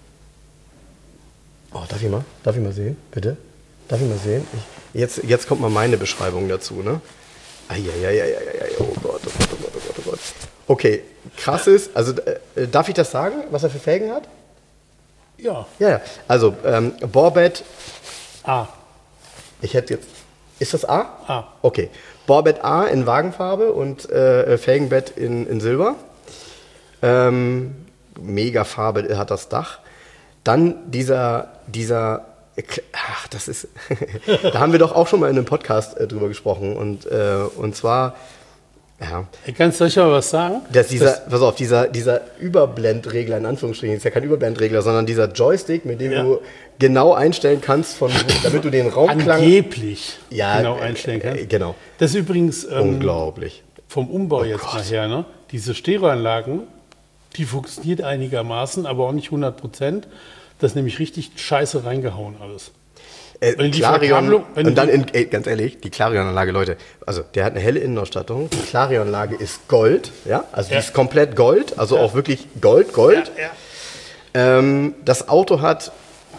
Oh, darf ich mal sehen, bitte? Darf ich mal sehen? Jetzt kommt mal meine Beschreibung dazu, ne? Eieieiei, oh Gott. Okay, krass ist, also darf ich das sagen, was er für Felgen hat?
Ja.
Ja, also Borbett,
Ah.
ich hätte jetzt Ist das A?
A.
Okay. Bohrbett A in Wagenfarbe und Felgenbett in Silber. Mega Farbe hat das Dach. Dann dieser ach, das ist, da haben wir doch auch schon mal in einem Podcast drüber gesprochen und zwar, ja.
Kannst du euch mal was sagen?
Pass auf, dieser Überblendregler, in Anführungsstrichen, ist ja kein Überblendregler, sondern dieser Joystick, mit dem du genau einstellen kannst, damit du den Raumklang...
Angeblich genau einstellen kannst.
Genau.
Das ist übrigens...
unglaublich.
Vom Umbau jetzt nachher, ne? Diese Stereoanlagen, die funktioniert einigermaßen, aber auch nicht 100%. Das ist nämlich richtig scheiße reingehauen alles.
Clarion, ganz ehrlich, die Clarion-Anlage, Leute, also der hat eine helle Innenausstattung, die Clarion-Anlage ist Gold, ja, also die ist komplett Gold, also auch wirklich Gold. Ja. Das Auto hat,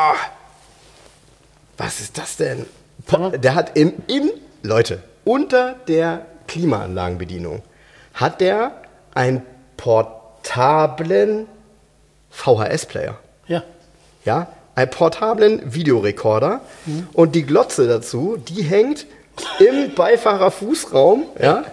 was ist das denn? Der hat Leute, unter der Klimaanlagenbedienung hat der einen portablen VHS-Player. Ja, einen portablen Videorekorder und die Glotze dazu, die hängt im Beifahrerfußraum. Ja,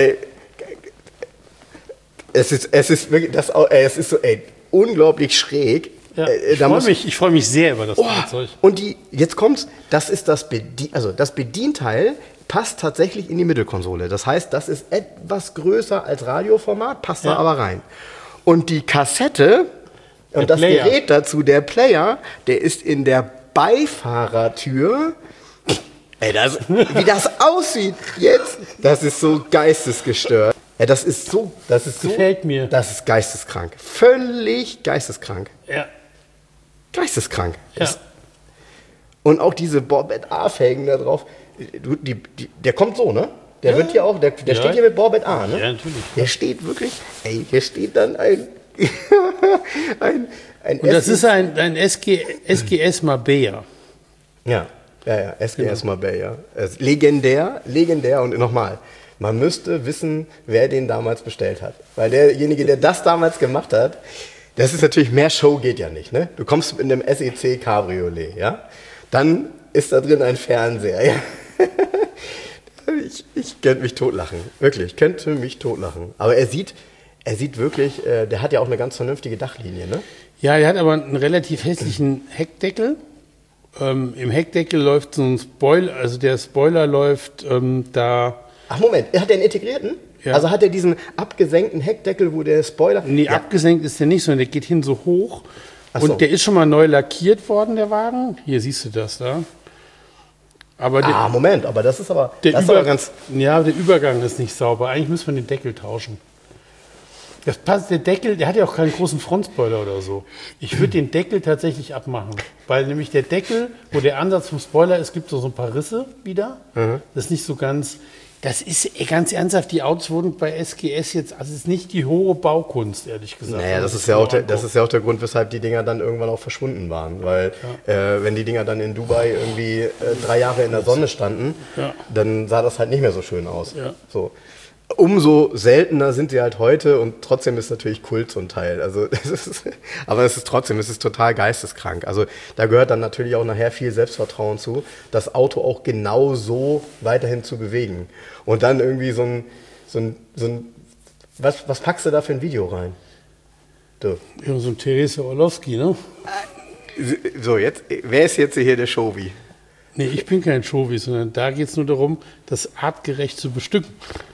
es ist wirklich, es ist so, unglaublich schräg.
Ja, ich freu mich sehr über das Fahrzeug.
Und jetzt kommt's, das ist das Bedienteil passt tatsächlich in die Mittelkonsole. Das heißt, das ist etwas größer als Radioformat, passt da aber rein. Und die Kassette und das Gerät dazu, der Player, der ist in der Beifahrertür. Wie das aussieht jetzt, das ist so geistesgestört. Ja, das
gefällt mir.
Das ist geisteskrank. Völlig geisteskrank.
Ja.
Geisteskrank.
Ja.
Und auch diese Bohrbett A-Felgen da drauf, der kommt so, ne? Der wird hier auch, der steht hier mit Bohrbett A, ne?
Ja, natürlich.
Der steht wirklich, hier steht dann ein
und das ist ein SGS Marbella.
Ja, SGS Marbella. Legendär und nochmal, man müsste wissen, wer den damals bestellt hat. Weil derjenige, der das damals gemacht hat, das ist natürlich, mehr Show geht ja nicht, ne? Du kommst in einem SEC Cabriolet, ja? Dann ist da drin ein Fernseher, ja? Ich könnte mich totlachen, wirklich, Aber er sieht wirklich, der hat ja auch eine ganz vernünftige Dachlinie, ne?
Ja, der hat aber einen relativ hässlichen Heckdeckel. Im Heckdeckel läuft so ein Spoiler, also der Spoiler läuft da...
Ach Moment, hat der einen integrierten? Ja. Also hat er diesen abgesenkten Heckdeckel, wo der Spoiler...
Nee, abgesenkt ist der nicht, sondern der geht hin so hoch. Und der ist schon mal neu lackiert worden, der Wagen. Hier siehst du das da. Aber
Moment, aber das ist aber ganz...
Ja, der Übergang ist nicht sauber. Eigentlich müssen wir den Deckel tauschen. Das passt, der Deckel, der hat ja auch keinen großen Frontspoiler oder so. Ich würde den Deckel tatsächlich abmachen. Weil nämlich der Deckel, wo der Ansatz vom Spoiler ist, gibt so ein paar Risse wieder. Das ist nicht so ganz... Das ist ganz ernsthaft, die Autos wurden bei SGS jetzt, also es ist nicht die hohe Baukunst, ehrlich gesagt.
Naja, das ist ja auch der Grund, weshalb die Dinger dann irgendwann auch verschwunden waren. Weil wenn die Dinger dann in Dubai irgendwie 3 Jahre in der Sonne standen, dann sah das halt nicht mehr so schön aus. Ja. So. Umso seltener sind sie halt heute und trotzdem ist natürlich Kult so ein Teil. Also es ist total geisteskrank. Also da gehört dann natürlich auch nachher viel Selbstvertrauen zu, das Auto auch genau so weiterhin zu bewegen. Und dann irgendwie was packst du da für ein Video rein?
Ja, so ein Theresa Orlowski, ne?
So, wer ist jetzt hier der Shovi?
Nee, ich bin kein Shovi, sondern da geht es nur darum, das artgerecht zu bestücken.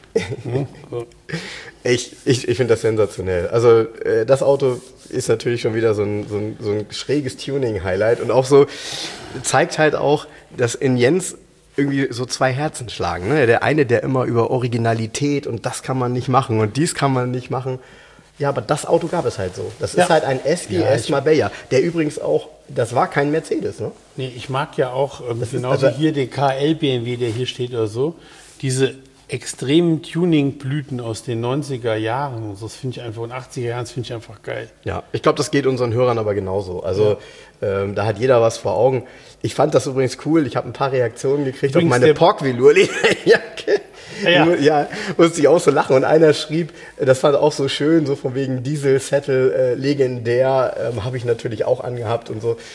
Ich finde das sensationell. Also das Auto ist natürlich schon wieder so ein schräges Tuning-Highlight und auch so zeigt halt auch, dass in Jens irgendwie so 2 Herzen schlagen. Ne? Der eine, der immer über Originalität und das kann man nicht machen und dies kann man nicht machen. Ja, aber das Auto gab es halt so. Das ist halt ein SGS Marbella, der übrigens auch, das war kein Mercedes, ne?
Nee, ich mag ja auch, genauso hier den KL BMW, der hier steht oder so, diese extremen Tuning-Blüten aus den 90er Jahren. Das finde ich einfach, und 80er Jahren, das finde ich einfach geil.
Ja, ich glaube, das geht unseren Hörern aber genauso. Also da hat jeder was vor Augen. Ich fand das übrigens cool. Ich habe ein paar Reaktionen gekriegt auf meine Pork-Velour-Lederjacke. Ja, musste ich auch so lachen. Und einer schrieb, das fand auch so schön, so von wegen Diesel-Settle, legendär, habe ich natürlich auch angehabt und so.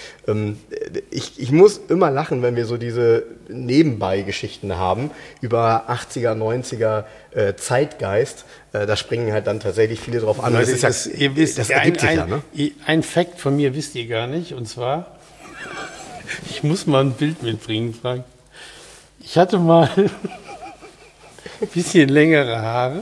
Ich muss immer lachen, wenn wir so diese Nebenbei-Geschichten haben über 80er, 90er Zeitgeist. Da springen halt dann tatsächlich viele drauf an.
Das ergibt sich ja, ne? Ein Fact von mir wisst ihr gar nicht, und zwar, ich muss mal ein Bild mitbringen, Frank. Ich hatte mal ein bisschen längere Haare.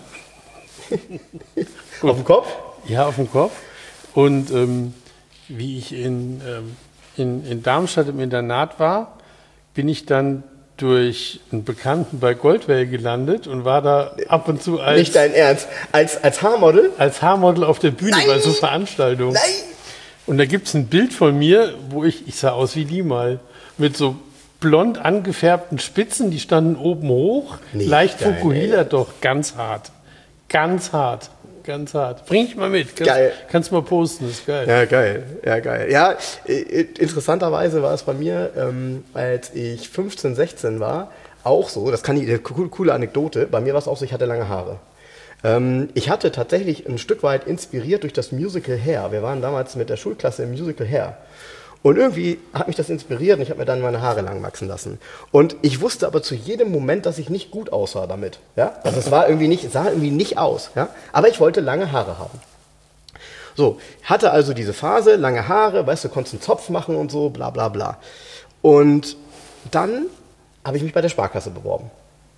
Auf dem Kopf?
Ja, auf dem Kopf. Und wie ich in Darmstadt im Internat war, bin ich dann durch einen Bekannten bei Goldwell gelandet und war da ab und zu als...
Nicht dein Ernst? Als Haarmodel?
Als Haarmodel auf der Bühne bei so Veranstaltungen.
Nein!
Und da gibt es ein Bild von mir, wo ich sah aus wie die mal, mit so blond angefärbten Spitzen, die standen oben hoch,
Nicht
leicht
geil,
Fukuhila, doch ganz hart. Ganz hart. Ganz hart. Bring ich mal mit.
Geil.
Kannst mal posten, ist geil.
Ja, geil. Ja, geil. Ja, interessanterweise war es bei mir, als ich 15, 16 war, auch so, das kann ich, coole Anekdote, bei mir war es auch so, ich hatte lange Haare. Ich hatte tatsächlich ein Stück weit inspiriert durch das Musical Hair. Wir waren damals mit der Schulklasse im Musical Hair. Und irgendwie hat mich das inspiriert und ich habe mir dann meine Haare lang wachsen lassen. Und ich wusste aber zu jedem Moment, dass ich nicht gut aussah damit. Ja? Also es sah irgendwie nicht aus. Ja? Aber ich wollte lange Haare haben. So, hatte also diese Phase, lange Haare, weißt du, konntest einen Zopf machen und so, bla bla bla. Und dann habe ich mich bei der Sparkasse beworben.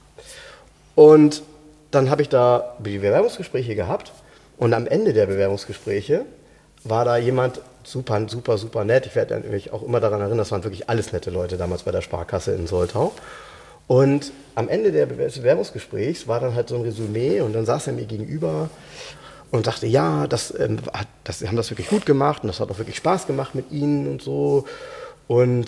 Und dann habe ich da die Bewerbungsgespräche gehabt. Und am Ende der Bewerbungsgespräche war da jemand super nett. Ich werde mich auch immer daran erinnern, das waren wirklich alles nette Leute damals bei der Sparkasse in Soltau. Und am Ende des Bewerbungsgesprächs war dann halt so ein Resümee und dann saß er mir gegenüber und sagte, ja, Sie haben das wirklich gut gemacht und das hat auch wirklich Spaß gemacht mit Ihnen und so. Und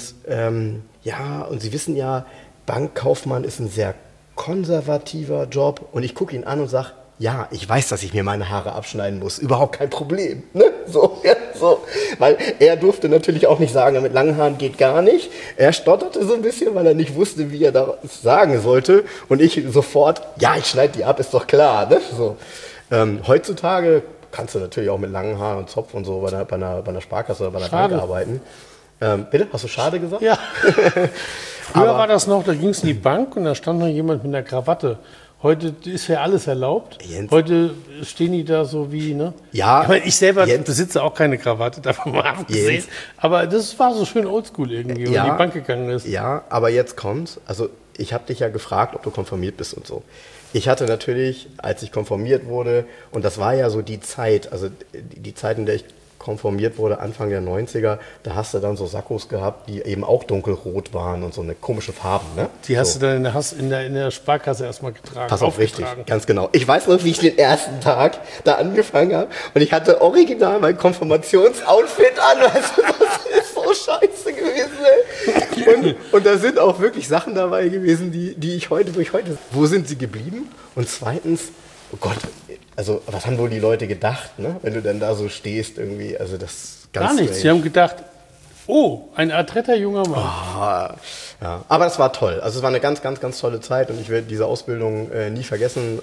ja, und Sie wissen ja, Bankkaufmann ist ein sehr konservativer Job. Und ich gucke ihn an und sage, ja, ich weiß, dass ich mir meine Haare abschneiden muss. Überhaupt kein Problem. Ne? So, ja, so. Weil er durfte natürlich auch nicht sagen, mit langen Haaren geht gar nicht. Er stotterte so ein bisschen, weil er nicht wusste, wie er das sagen sollte. Und ich sofort, ja, ich schneide die ab, ist doch klar. Ne? So. Heutzutage kannst du natürlich auch mit langen Haaren und Zopf und so bei einer Sparkasse oder bei einer Bank arbeiten. Bitte? Hast du schade gesagt?
Ja. Früher war das noch, da ging es in die Bank und da stand noch jemand mit einer Krawatte. Heute ist ja alles erlaubt.
Jens.
Heute stehen die da so wie, ne?
Ja.
Ich meine, ich selber
Jens.
besitze auch keine Krawatte, davon mal abgesehen.
Jens.
Aber das war so schön oldschool irgendwie, wenn
Ja.
die Bank gegangen ist.
Ja, aber jetzt kommt's. Also ich habe dich ja gefragt, ob du konfirmiert bist und so. Ich hatte natürlich, als ich konfirmiert wurde, und das war ja so die Zeit, also die Zeit, in der ich konformiert wurde, Anfang der 90er, da hast du dann so Sakkos gehabt, die eben auch dunkelrot waren und so eine komische Farben. Ne?
Die hast du dann in der Sparkasse erstmal getragen.
Pass auf, richtig, ganz genau. Ich weiß noch, wie ich den ersten Tag da angefangen habe und ich hatte original mein Konfirmationsoutfit an. Weißt du, das ist so scheiße gewesen. Ey. Und da sind auch wirklich Sachen dabei gewesen, wo ich heute, wo sind sie geblieben? Und zweitens, oh Gott, also was haben wohl die Leute gedacht, ne? Wenn du dann da so stehst irgendwie, also das ist ganz
Gar nichts,
strange.
sie haben gedacht, oh, ein adretter junger Mann.
Ja. Aber das war toll, also es war eine ganz tolle Zeit und ich werde diese Ausbildung nie vergessen,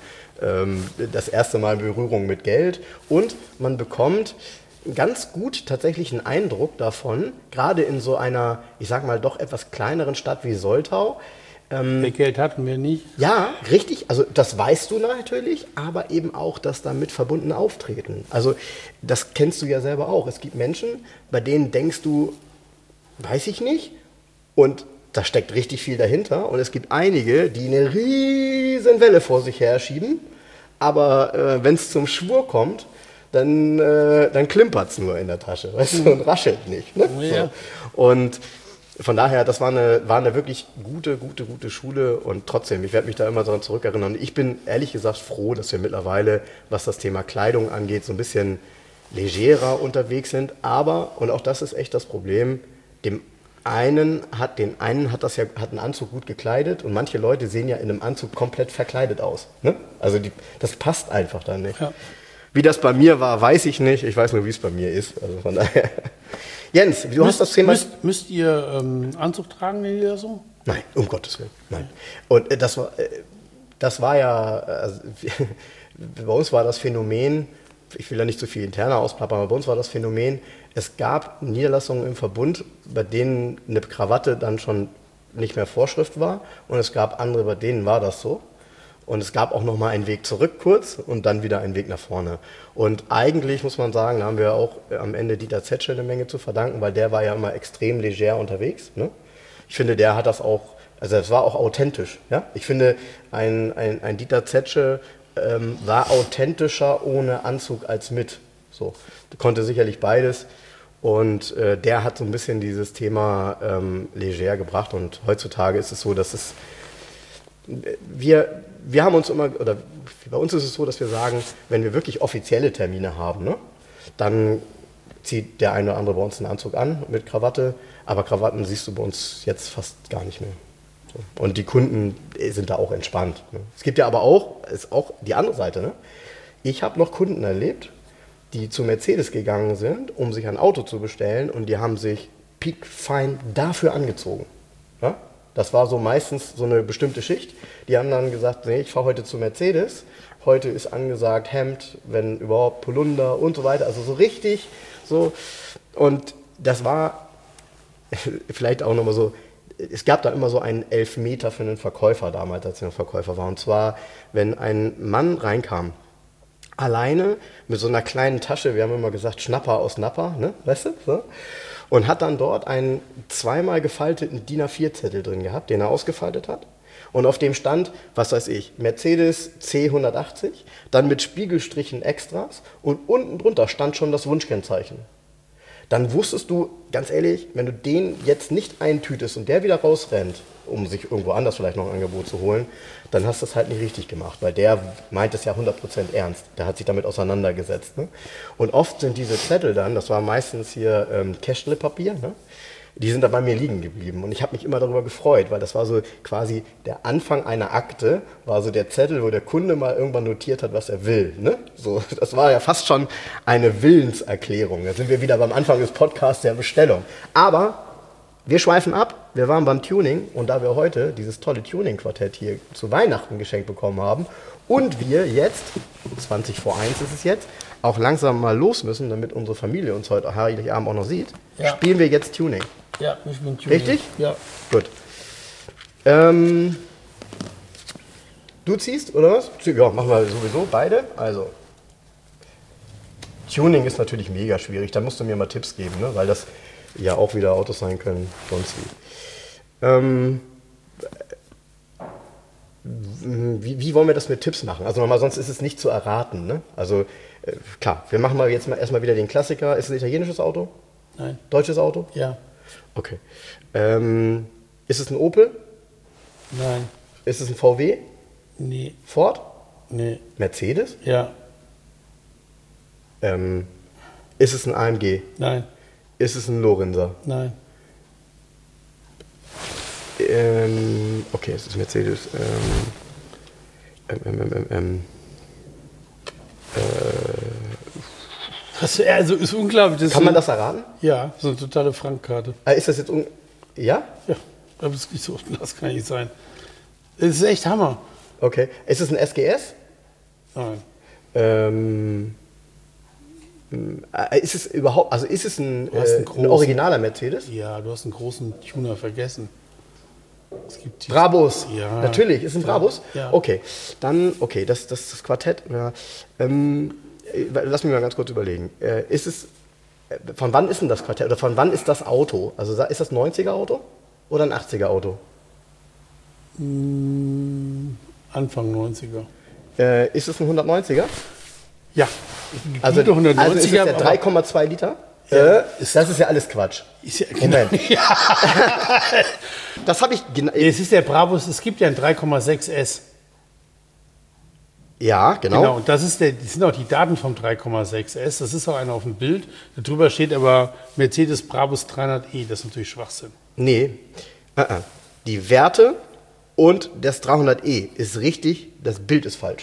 das erste Mal Berührung mit Geld und man bekommt ganz gut tatsächlich einen Eindruck davon, gerade in so einer, ich sag mal, doch etwas kleineren Stadt wie Soltau.
Mehr Geld hatten wir nicht.
Ja, richtig. Also das weißt du natürlich, aber eben auch das damit verbundene Auftreten. Also das kennst du ja selber auch. Es gibt Menschen, bei denen denkst du, weiß ich nicht, und da steckt richtig viel dahinter. Und es gibt einige, die eine riesen Welle vor sich her schieben, aber wenn es zum Schwur kommt, dann klimpert es nur in der Tasche, weißt du, und raschelt nicht. Ne?
Ja.
So. Und von daher, das war eine wirklich gute Schule und trotzdem, ich werde mich da immer daran zurückerinnern. Ich bin ehrlich gesagt froh, dass wir mittlerweile, was das Thema Kleidung angeht, so ein bisschen legerer unterwegs sind. Aber, und auch das ist echt das Problem, dem einen hat einen Anzug gut gekleidet und manche Leute sehen ja in einem Anzug komplett verkleidet aus. Ne? Also das passt einfach dann nicht. Ja. Wie das bei mir war, weiß ich nicht. Ich weiß nur, wie es bei mir ist. Also von daher. Jens, du hast das Thema.
Müsst ihr Anzug tragen in der Niederlassung?
Nein, um Gottes Willen. Nein. Und das war ja, also, bei uns war das Phänomen, ich will da nicht zu viel interner ausplappern, aber bei uns war das Phänomen, es gab Niederlassungen im Verbund, bei denen eine Krawatte dann schon nicht mehr Vorschrift war und es gab andere, bei denen war das so. Und es gab auch nochmal einen Weg zurück kurz und dann wieder einen Weg nach vorne. Und eigentlich muss man sagen, da haben wir auch am Ende Dieter Zetsche eine Menge zu verdanken, weil der war ja immer extrem leger unterwegs. Ne? Ich finde, der hat das auch, also es war auch authentisch. Ja? Ich finde, ein Dieter Zetsche war authentischer ohne Anzug als mit. So, konnte sicherlich beides. Und der hat so ein bisschen dieses Thema leger gebracht. Und heutzutage ist es so, dass wir haben uns immer, oder bei uns ist es so, dass wir sagen, wenn wir wirklich offizielle Termine haben, ne, dann zieht der eine oder andere bei uns einen Anzug an mit Krawatte, aber Krawatten siehst du bei uns jetzt fast gar nicht mehr. So. Und die Kunden sind da auch entspannt. Ne. Es gibt ja aber auch, ist auch die andere Seite, ne? Ich habe noch Kunden erlebt, die zu Mercedes gegangen sind, um sich ein Auto zu bestellen und die haben sich piekfein dafür angezogen. Ja? Das war so meistens so eine bestimmte Schicht. Die haben dann gesagt, nee, ich fahre heute zu Mercedes. Heute ist angesagt Hemd, wenn überhaupt Polunder und so weiter. Also so richtig so. Und das war vielleicht auch nochmal so, es gab da immer so einen Elfmeter für einen Verkäufer damals, als ich noch Verkäufer war. Und zwar, wenn ein Mann reinkam, alleine mit so einer kleinen Tasche, wir haben immer gesagt Schnapper aus Nappa, ne? Weißt du? So. Und hat dann dort einen zweimal gefalteten DIN A4-Zettel drin gehabt, den er ausgefaltet hat. Und auf dem stand, was weiß ich, Mercedes C180, dann mit Spiegelstrichen Extras und unten drunter stand schon das Wunschkennzeichen. Dann wusstest du, ganz ehrlich, wenn du den jetzt nicht eintütest und der wieder rausrennt, um sich irgendwo anders vielleicht noch ein Angebot zu holen, dann hast du es halt nicht richtig gemacht, weil der meint es ja 100% ernst. Der hat sich damit auseinandergesetzt. Ne? Und oft sind diese Zettel dann, das war meistens hier Cashlip-Papier, ne? Die sind da bei mir liegen geblieben. Und ich habe mich immer darüber gefreut, weil das war so quasi der Anfang einer Akte, war so der Zettel, wo der Kunde mal irgendwann notiert hat, was er will. Ne? So, das war ja fast schon eine Willenserklärung. Da sind wir wieder beim Anfang des Podcasts der Bestellung. Aber wir schweifen ab, wir waren beim Tuning und da wir heute dieses tolle Tuning-Quartett hier zu Weihnachten geschenkt bekommen haben und wir jetzt, 20 vor 1 ist es jetzt, auch langsam mal los müssen, damit unsere Familie uns heute Heiligabend auch noch sieht, spielen wir jetzt Tuning.
Ja, ich bin Tuning.
Richtig?
Ja.
Gut. Du ziehst, oder was? Ja, machen wir sowieso beide. Also, Tuning ist natürlich mega schwierig, da musst du mir mal Tipps geben, ne? Weil das ja auch wieder Autos sein können, sonst wie wollen wir das mit Tipps machen? Also nochmal, sonst ist es nicht zu erraten. Ne? Also klar, wir machen mal jetzt erstmal wieder den Klassiker. Ist es ein italienisches Auto?
Nein.
Deutsches Auto?
Ja.
Okay. Ist es ein Opel?
Nein.
Ist es ein VW?
Nee.
Ford?
Nee.
Mercedes?
Ja.
Ist es ein AMG?
Nein.
Ist es ein Lorenzer?
Nein.
Okay, es ist Mercedes.
Also ist unglaublich.
Kann man das erraten?
Ja, so eine totale Frankkarte.
Ist das jetzt ja?
Ja, aber das kann nicht sein. Das ist echt Hammer.
Okay. Ist es ein SGS?
Nein.
Ist es überhaupt, also ist es ein originaler Mercedes?
Ja, du hast einen großen Tuner vergessen. Es gibt
Brabus,
ja.
Natürlich, ist ein Brabus?
Ja.
Okay, dann, das Quartett, ja. Lass mich mal ganz kurz überlegen. Ist es, von wann ist denn das Quartett, oder von wann ist das Auto? Also ist das ein 90er Auto oder ein 80er Auto?
Anfang 90er.
Ist es ein 190er?
Ja.
Also ist es
190er,
der 3,2 Liter?
Ja.
Das ist ja alles Quatsch.
Ist ja,
Moment.
Ja.
Das habe ich...
Es ist der Brabus, es gibt ja einen 3,6S.
Ja, genau.
Genau, und das sind auch die Daten vom 3,6S. Das ist auch einer auf dem Bild. Darüber steht aber Mercedes Brabus 300e. Das ist natürlich Schwachsinn.
Nee, die Werte und das 300e ist richtig, das Bild ist falsch.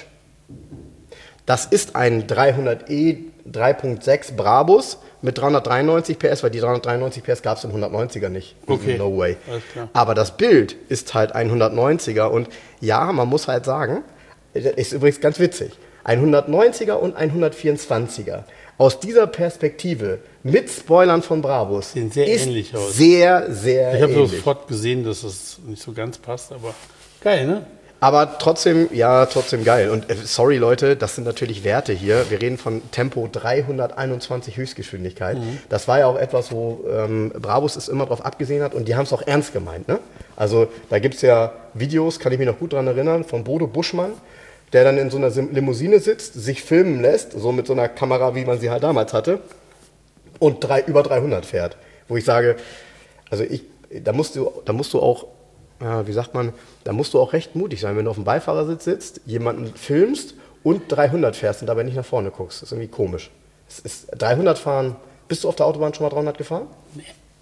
Das ist ein 300e 3.6 Brabus mit 393 PS, weil die 393 PS gab es im 190er nicht.
Okay.
No way.
Alles klar.
Aber das Bild ist halt ein 190er und ja, man muss halt sagen, ist übrigens ganz witzig, ein 190er und ein 124er. Aus dieser Perspektive mit Spoilern von Brabus
Sehen sehr
ist
ähnlich aus.
sehr, sehr
Ich habe
ähnlich.
sofort gesehen, dass es nicht so ganz passt, aber geil, ne?
Aber trotzdem, ja, trotzdem geil. Und sorry Leute, das sind natürlich Werte hier. Wir reden von Tempo 321 Höchstgeschwindigkeit. Das war ja auch etwas, wo Brabus es immer drauf abgesehen hat und die haben es auch ernst gemeint. Ne? Also da gibt es ja Videos, kann ich mich noch gut dran erinnern, von Bodo Buschmann, der dann in so einer Limousine sitzt, sich filmen lässt, so mit so einer Kamera, wie man sie halt damals hatte, und über 300 fährt. Wo ich sage, also da musst du auch, ja, wie sagt man, da musst du auch recht mutig sein, wenn du auf dem Beifahrersitz sitzt, jemanden filmst und 300 fährst und dabei nicht nach vorne guckst. Das ist irgendwie komisch. Es ist 300 fahren. Bist du auf der Autobahn schon mal 300 gefahren?
Nee.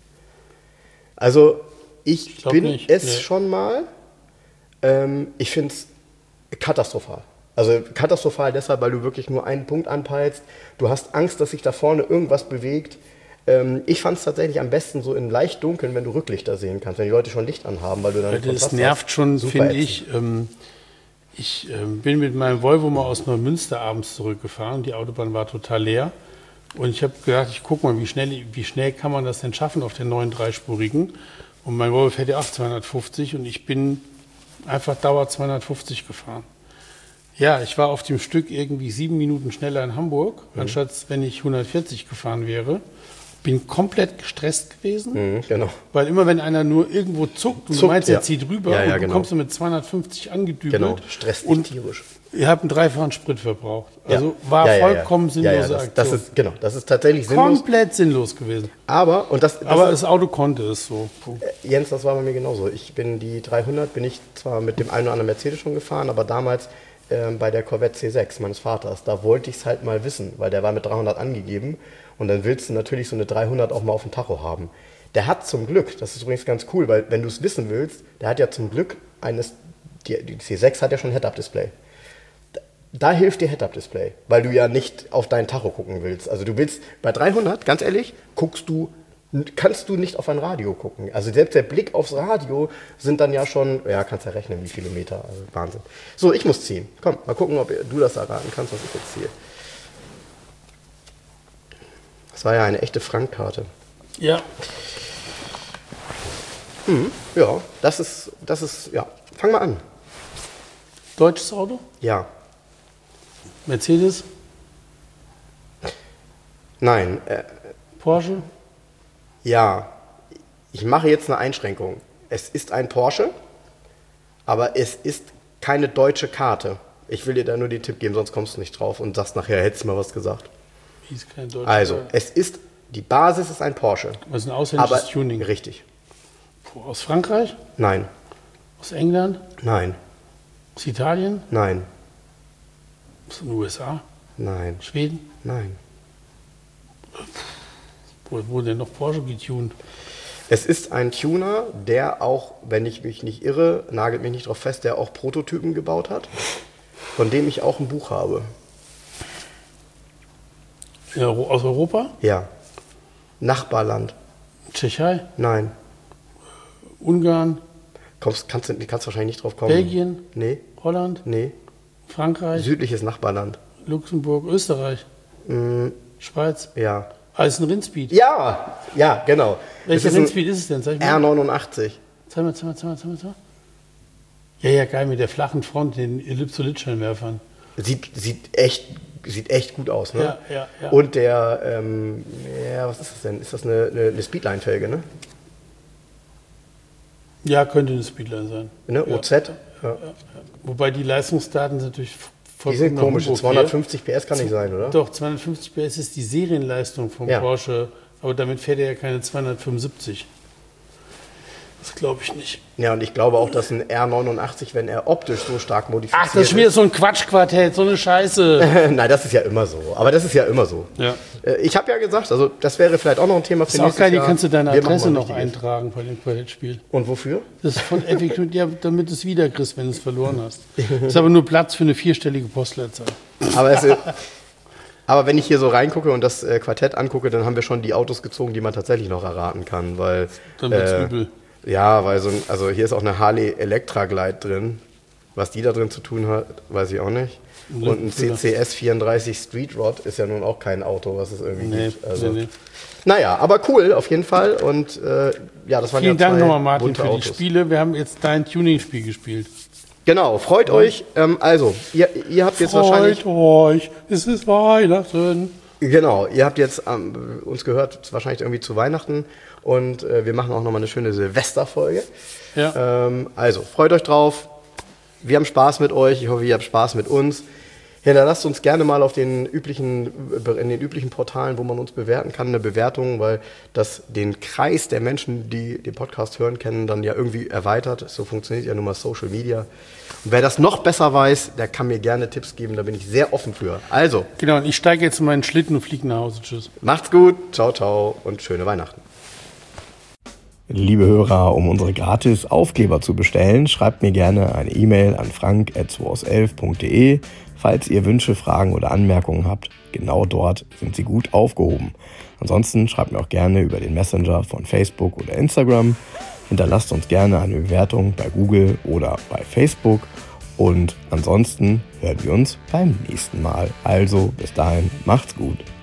Also ich
glaub
bin
nicht,
es
nee.
schon mal. Ich finde es katastrophal. Also katastrophal deshalb, weil du wirklich nur einen Punkt anpeilst. Du hast Angst, dass sich da vorne irgendwas bewegt. Ich fand es tatsächlich am besten so in leicht dunkeln, wenn du Rücklichter sehen kannst, wenn die Leute schon Licht anhaben, weil du dann
Das
Kontrast
nervt
hast.
schon,
Super
finde
ätzend.
ich. Ich bin mit meinem Volvo mal aus Neumünster abends zurückgefahren. Die Autobahn war total leer. Und ich habe gedacht, ich gucke mal, wie schnell kann man das denn schaffen auf den neuen dreispurigen. Und mein Volvo fährt ja auch 250 und ich bin einfach Dauer 250 gefahren. Ja, ich war auf dem Stück irgendwie 7 Minuten schneller in Hamburg, anstatt wenn ich 140 gefahren wäre. Bin komplett gestresst gewesen,
Genau.
weil immer wenn einer nur irgendwo zuckt und du
Zuckt,
meinst,
ja.
er zieht rüber
Ja, ja,
und du
genau.
kommst du mit 250 angedübelt
Genau, stresst dich
und
tierisch.
ihr habt einen dreifachen Sprit verbraucht.
Ja.
Also war
Ja, ja, ja.
vollkommen sinnlose
Ja,
Aktion.
das ist, genau, das ist tatsächlich sinnlos.
Komplett sinnlos gewesen.
Aber, und das
Aber das Auto konnte es so. Punkt.
Jens, das war bei mir genauso. Die 300 bin ich zwar mit dem einen oder anderen Mercedes schon gefahren, aber damals bei der Corvette C6 meines Vaters, da wollte ich es halt mal wissen, weil der war mit 300 angegeben und dann willst du natürlich so eine 300 auch mal auf dem Tacho haben. Der hat zum Glück, das ist übrigens ganz cool, weil wenn du es wissen willst, der hat ja zum Glück die C6 hat ja schon Head-Up-Display. Da hilft dir Head-Up-Display, weil du ja nicht auf deinen Tacho gucken willst. Also du willst, bei 300, ganz ehrlich, kannst du nicht auf ein Radio gucken. Also selbst der Blick aufs Radio sind dann ja schon, ja, kannst ja rechnen, wie viele Meter, also Wahnsinn. So, ich muss ziehen. Komm, mal gucken, ob du das erraten kannst, was ich jetzt ziehe. Das war ja eine echte Frankkarte.
Ja,
Ja, das ist, ja, fang mal an.
deutsches Auto,
Ja,
Mercedes,
nein,
Porsche,
ja, ich mache jetzt eine Einschränkung. Es ist ein Porsche, aber es ist keine deutsche Karte. Ich will dir da nur den Tipp geben, sonst kommst du nicht drauf und sagst nachher, hättest du mal was gesagt.
wie ist kein deutsches
Also,
Auto.
die Basis ist ein Porsche.
Das ist ein ausländisches
Aber
Tuning.
richtig.
Aus Frankreich,
Nein,
aus England,
nein,
aus Italien,
nein,
aus den USA,
nein,
Schweden.
nein.
Wo wurde denn noch Porsche getuned?
Es ist ein Tuner, der auch, wenn ich mich nicht irre, nagelt mich nicht drauf fest, der auch Prototypen gebaut hat, von dem ich auch ein Buch habe.
Ja, aus Europa,
Ja. Nachbarland.
Tschechei,
Nein.
Ungarn,
Kannst wahrscheinlich nicht drauf kommen.
Belgien,
Nee,
Holland,
nee.
Frankreich,
Südliches Nachbarland.
Luxemburg, Österreich, Schweiz.
Ja.
Alles ein Rindspeed.
Ja, ja, genau.
Welcher
Es ist ein
Rindspeed ist es denn? Zeig mal.
R89.
Zeig mal. Ja, geil, mit der flachen Front, den Ellipsolitscheinwerfern.
Sieht echt gut aus, ne?
Ja.
Und der, was ist das denn? Ist das eine Speedline-Felge, ne?
Ja, könnte eine Speedline sein.
Ne?
Ja.
OZ? Ja.
Wobei die Leistungsdaten sind natürlich
Die sind komisch.
Humbug
250 PS kann nicht sein, oder?
Doch, 250 PS ist die Serienleistung vom
Ja.
Porsche, aber damit fährt er ja keine 275. Das glaube ich nicht.
Ja, und ich glaube auch, dass ein R89, wenn er optisch so stark modifiziert ist...
Ach, das ist wieder so ein Quatschquartett, so eine Scheiße.
Nein, das ist ja immer so. Aber das ist ja immer so.
Ja.
Ich habe ja gesagt, also das wäre vielleicht auch noch ein Thema für
Das ist auch geil, die
Jahr.
kannst du deine
Wir machen
Adresse
mal
noch
richtiges.
eintragen bei dem Quartettspiel.
Und wofür?
Das ist von Epic, ja, damit du es wieder kriegst, wenn du es verloren hast. Das ist aber nur Platz für eine 4-stellige Postleitzahl.
Aber wenn ich hier so reingucke und das Quartett angucke, dann haben wir schon die Autos gezogen, die man tatsächlich noch erraten kann. Weil,
Dann wird's übel.
Ja, weil also hier ist auch eine Harley Electra Glide drin. Was die da drin zu tun hat, weiß ich auch nicht. Und ein CCS 34 Street Rod ist ja nun auch kein Auto, was es irgendwie gibt. Also,
nee.
Naja, aber cool auf jeden Fall. Und ja, das waren
Vielen
ja
Dank
zwei
nochmal, Martin,
bunte
für die
Autos.
Spiele. Wir haben jetzt dein Tuning-Spiel gespielt.
Genau, freut euch. Also, ihr habt jetzt wahrscheinlich...
Freut euch, es ist Weihnachten.
Genau, ihr habt jetzt uns gehört, wahrscheinlich irgendwie zu Weihnachten. Und wir machen auch nochmal eine schöne Silvesterfolge.
Ja.
Also, freut euch drauf. Wir haben Spaß mit euch. Ich hoffe, ihr habt Spaß mit uns. Hinterlasst uns gerne mal in den üblichen Portalen, wo man uns bewerten kann, eine Bewertung, weil das den Kreis der Menschen, die den Podcast hören, kennen, dann ja irgendwie erweitert. So funktioniert ja nun mal Social Media. Und wer das noch besser weiß, der kann mir gerne Tipps geben, da bin ich sehr offen für. Also,
Genau, und ich steige jetzt in meinen Schlitten und fliege nach Hause. Tschüss.
macht's gut, ciao, ciao und schöne Weihnachten.
Liebe Hörer, um unsere gratis Aufkleber zu bestellen, schreibt mir gerne eine E-Mail an frank@2aus11.de. Falls ihr Wünsche, Fragen oder Anmerkungen habt, genau dort sind sie gut aufgehoben. Ansonsten schreibt mir auch gerne über den Messenger von Facebook oder Instagram. Hinterlasst uns gerne eine Bewertung bei Google oder bei Facebook. Und ansonsten hören wir uns beim nächsten Mal. Also bis dahin, macht's gut.